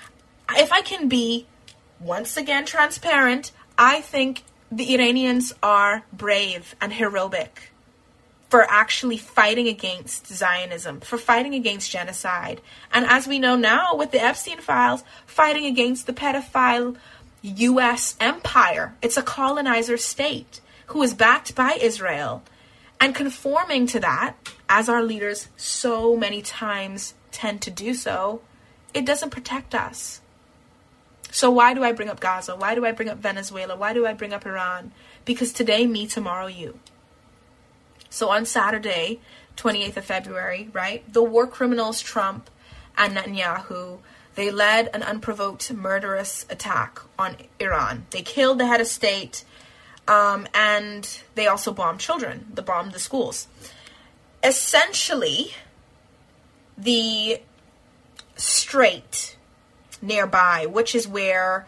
if I can be once again transparent, I think the Iranians are brave and heroic for actually fighting against Zionism, for fighting against genocide. And as we know now with the Epstein files, fighting against the pedophile U.S. empire. It's a colonizer state who is backed by Israel. And conforming to that, as our leaders so many times tend to do so, it doesn't protect us. So why do I bring up Gaza? Why do I bring up Venezuela? Why do I bring up Iran? Because today, me, tomorrow, you. So on Saturday, 28th of February, right, the war criminals Trump and Netanyahu, they led an unprovoked murderous attack on Iran. They killed the head of state, and they also bombed children. They bombed the schools. Essentially, the Strait nearby, which is where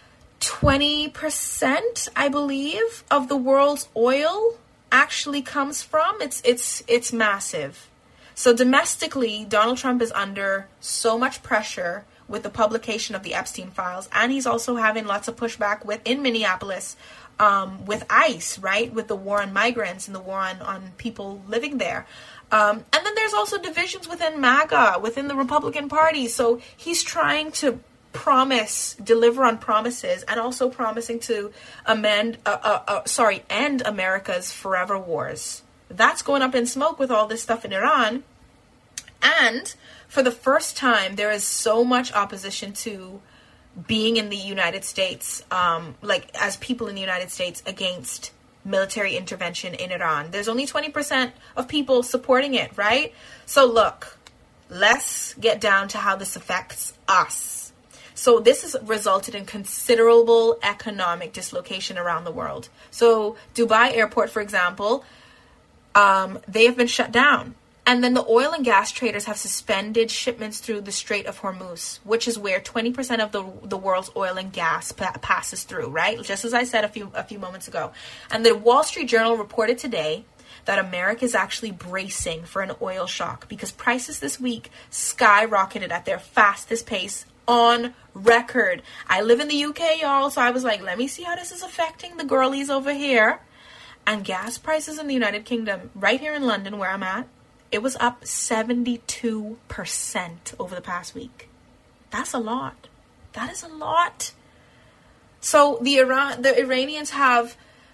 20%, I believe, of the world's oil actually comes from. It's massive. So domestically, Donald Trump is under so much pressure with the publication of the Epstein files, and he's also having lots of pushback in Minneapolis with ICE, right, with the war on migrants and the war on people living there. And then there's also divisions within MAGA, within the Republican Party. So he's trying to deliver on promises, and also promising to end America's forever wars. That's going up in smoke with all this stuff in Iran. And for the first time, there is so much opposition to being in the United States, as people in the United States against military intervention in Iran. There's only 20% of people supporting it, right? So look, let's get down to how this affects us. So this has resulted in considerable economic dislocation around the world. So Dubai Airport, for example, they have been shut down. And then the oil and gas traders have suspended shipments through the Strait of Hormuz, which is where 20% of the world's oil and gas passes through, right? Just as I said a few moments ago. And the Wall Street Journal reported today that America is actually bracing for an oil shock because prices this week skyrocketed at their fastest pace on record. I live in the UK, y'all, so I was like, let me see how this is affecting the girlies over here. And gas prices in the United Kingdom, right here in London where I'm at, it was up 72% over the past week. That's a lot. That is a lot. So the Iranians have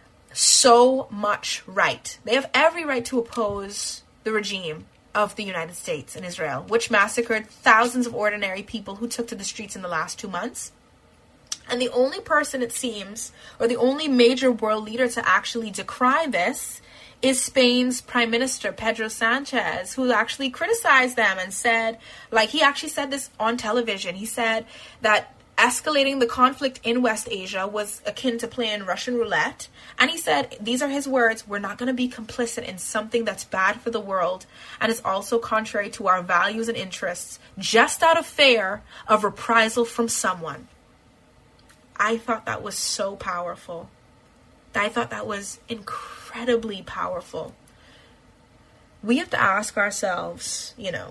so much right. They have every right to oppose the regime of the United States and Israel, which massacred thousands of ordinary people who took to the streets in the last 2 months. And the only person, it seems, or the only major world leader to actually decry this is Spain's Prime Minister, Pedro Sanchez, who actually criticized them and said, he actually said this on television. He said that escalating the conflict in West Asia was akin to playing Russian roulette. And he said, these are his words, we're not going to be complicit in something that's bad for the world and is also contrary to our values and interests, just out of fear of reprisal from someone. I thought that was so powerful. I thought that was incredibly powerful. We have to ask ourselves,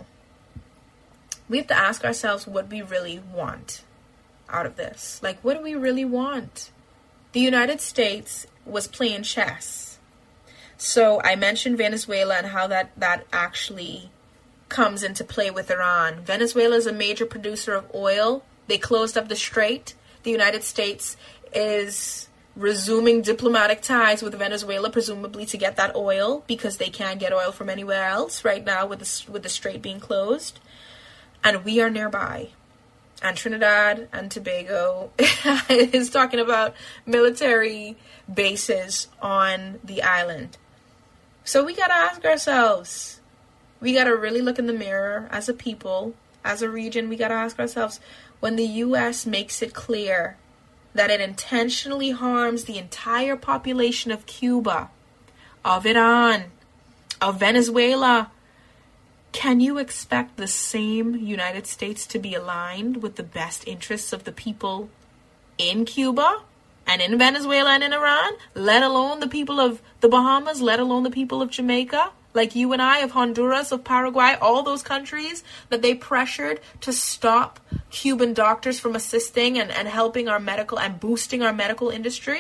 what we really want out of this. What do we really want? The United States was playing chess. So I mentioned Venezuela and how that actually comes into play with Iran. Venezuela is a major producer of oil. They closed up the strait. The United States is resuming diplomatic ties with Venezuela, presumably to get that oil, because they can't get oil from anywhere else right now with the strait being closed. And we are nearby. And Trinidad and Tobago is talking about military bases on the island. So we got to ask ourselves, we got to really look in the mirror as a people, as a region. We got to ask ourselves, when the U.S. makes it clear that it intentionally harms the entire population of Cuba, of Iran, of Venezuela, can you expect the same United States to be aligned with the best interests of the people in Cuba and in Venezuela and in Iran, let alone the people of the Bahamas, let alone the people of Jamaica, like you and I, of Honduras, of Paraguay, all those countries that they pressured to stop Cuban doctors from assisting and helping our medical and boosting our medical industry?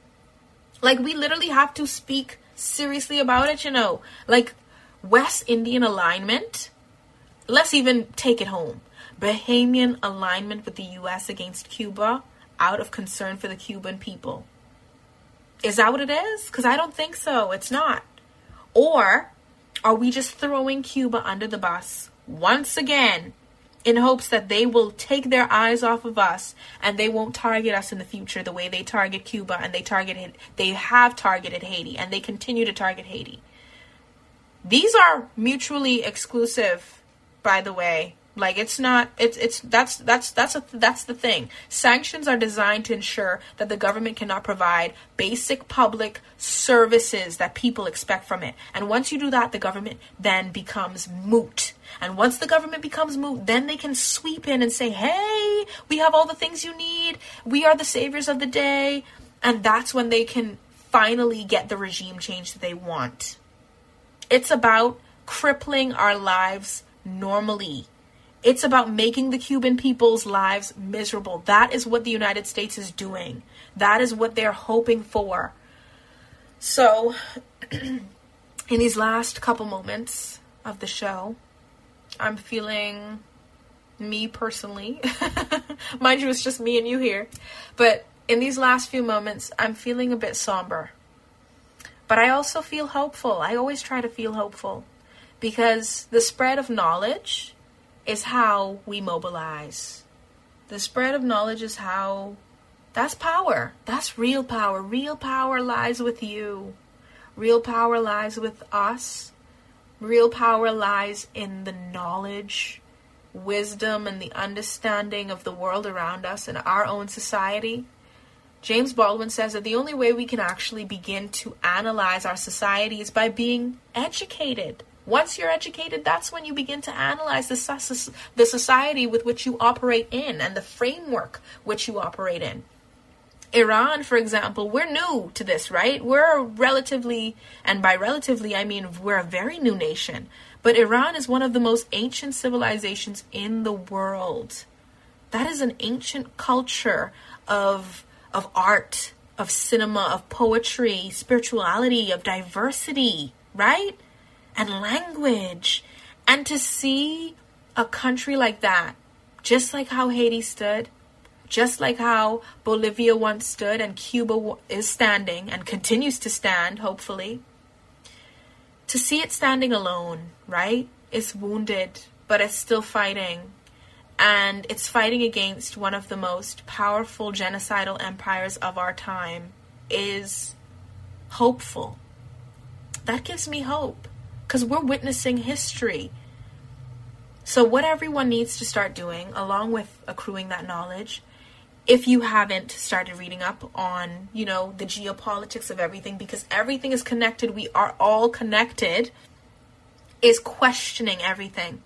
We literally have to speak seriously about it, West Indian alignment. Let's even take it home. Bahamian alignment with the U.S. against Cuba out of concern for the Cuban people. Is that what it is? Because I don't think so. It's not. Or are we just throwing Cuba under the bus once again in hopes that they will take their eyes off of us and they won't target us in the future the way they target Cuba and they have targeted Haiti and they continue to target Haiti? These are mutually exclusive, by the way. That's the thing. Sanctions are designed to ensure that the government cannot provide basic public services that people expect from it. And once you do that, the government then becomes moot. And once the government becomes moot, then they can sweep in and say, hey, we have all the things you need. We are the saviors of the day. And that's when they can finally get the regime change that they want. It's about crippling our lives normally. It's about making the Cuban people's lives miserable. That is what the United States is doing. That is what they're hoping for. So, in these last couple moments of the show, I'm feeling, me personally, mind you, it's just me and you here, but in these last few moments, I'm feeling a bit somber. But I also feel hopeful. I always try to feel hopeful because the spread of knowledge is how we mobilize. The spread of knowledge is how, that's power. That's real power. Real power lies with you. Real power lies with us. Real power lies in the knowledge, wisdom, and the understanding of the world around us and our own society. James Baldwin says that the only way we can actually begin to analyze our society is by being educated. Once you're educated, that's when you begin to analyze the society with which you operate in and the framework which you operate in. Iran, for example, we're new to this, right? We're relatively, and by relatively, I mean we're a very new nation. But Iran is one of the most ancient civilizations in the world. That is an ancient culture of art, of cinema, of poetry, spirituality, of diversity, right? And language. And to see a country like that, just like how Haiti stood, just like how Bolivia once stood and Cuba is standing and continues to stand, hopefully, to see it standing alone, right? It's wounded, but it's still fighting. And it's fighting against one of the most powerful genocidal empires of our time is hopeful. That gives me hope because we're witnessing history. So what everyone needs to start doing, along with accruing that knowledge, if you haven't started reading up on, the geopolitics of everything, because everything is connected, we are all connected, is questioning everything.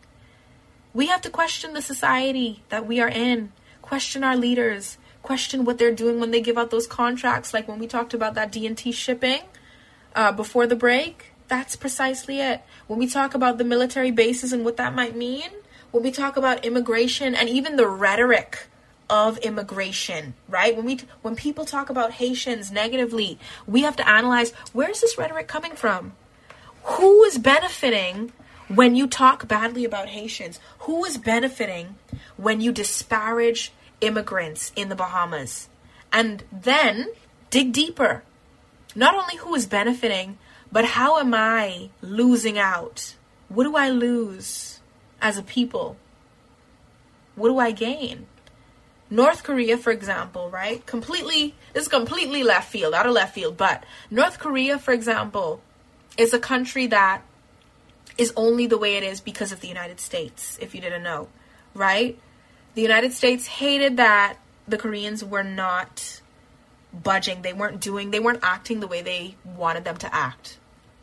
We have to question the society that we are in, question our leaders, question what they're doing when they give out those contracts. Like when we talked about that D&T shipping before the break, that's precisely it. When we talk about the military bases and what that might mean, when we talk about immigration and even the rhetoric of immigration, right? When people talk about Haitians negatively, we have to analyze, where is this rhetoric coming from? Who is benefiting when you talk badly about Haitians? Who is benefiting when you disparage immigrants in the Bahamas? And then dig deeper. Not only who is benefiting, but how am I losing out? What do I lose as a people? What do I gain? North Korea, for example, right? This is completely out of left field, but North Korea, for example, is a country that is only the way it is because of the United States, if you didn't know, right? The United States hated that the Koreans were not budging. They weren't acting the way they wanted them to act.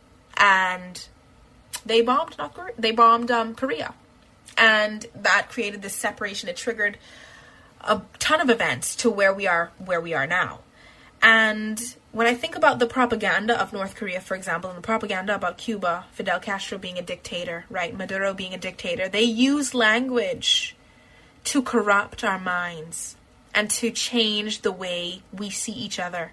And they bombed Korea. And that created this separation. It triggered a ton of events to where we are now. And when I think about the propaganda of North Korea, for example, and the propaganda about Cuba, Fidel Castro being a dictator, right? Maduro being a dictator, they use language to corrupt our minds and to change the way we see each other.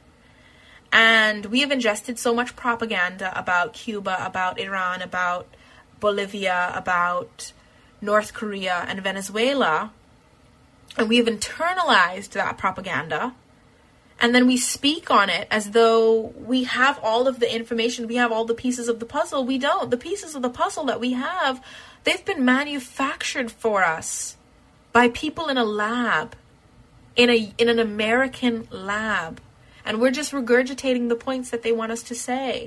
And we have ingested so much propaganda about Cuba, about Iran, about Bolivia, about North Korea and Venezuela, and we have internalized that propaganda. And then we speak on it as though we have all of the information, we have all the pieces of the puzzle. We don't. The pieces of the puzzle that we have, they've been manufactured for us by people in a lab, in an American lab. And we're just regurgitating the points that they want us to say.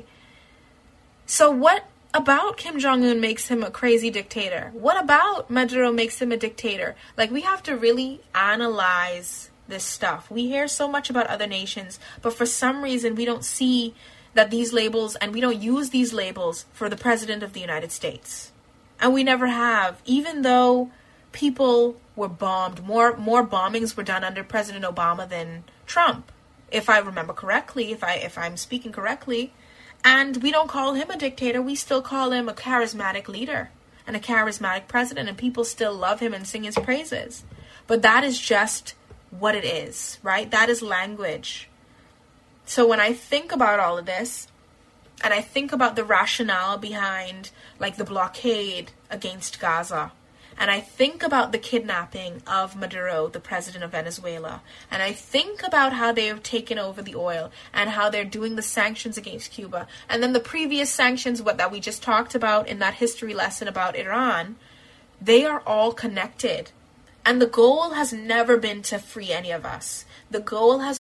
So what about Kim Jong-un makes him a crazy dictator? What about Maduro makes him a dictator? Like, we have to really analyze this stuff. We hear so much about other nations, but for some reason we don't see that these labels, and we don't use these labels for the President of the United States. And we never have, even though people were bombed. More bombings were done under President Obama than Trump, if I remember correctly, if I'm speaking correctly. And we don't call him a dictator. We still call him a charismatic leader and a charismatic president, and people still love him and sing his praises. But that is just what it is, right? That is language. So when I think about all of this, and I think about the rationale behind, like, the blockade against Gaza, and I think about the kidnapping of Maduro, the president of Venezuela, and I think about how they have taken over the oil and how they're doing the sanctions against Cuba, and then the previous sanctions that we just talked about in that history lesson about Iran, they are all connected. And the goal has never been to free any of us. The goal has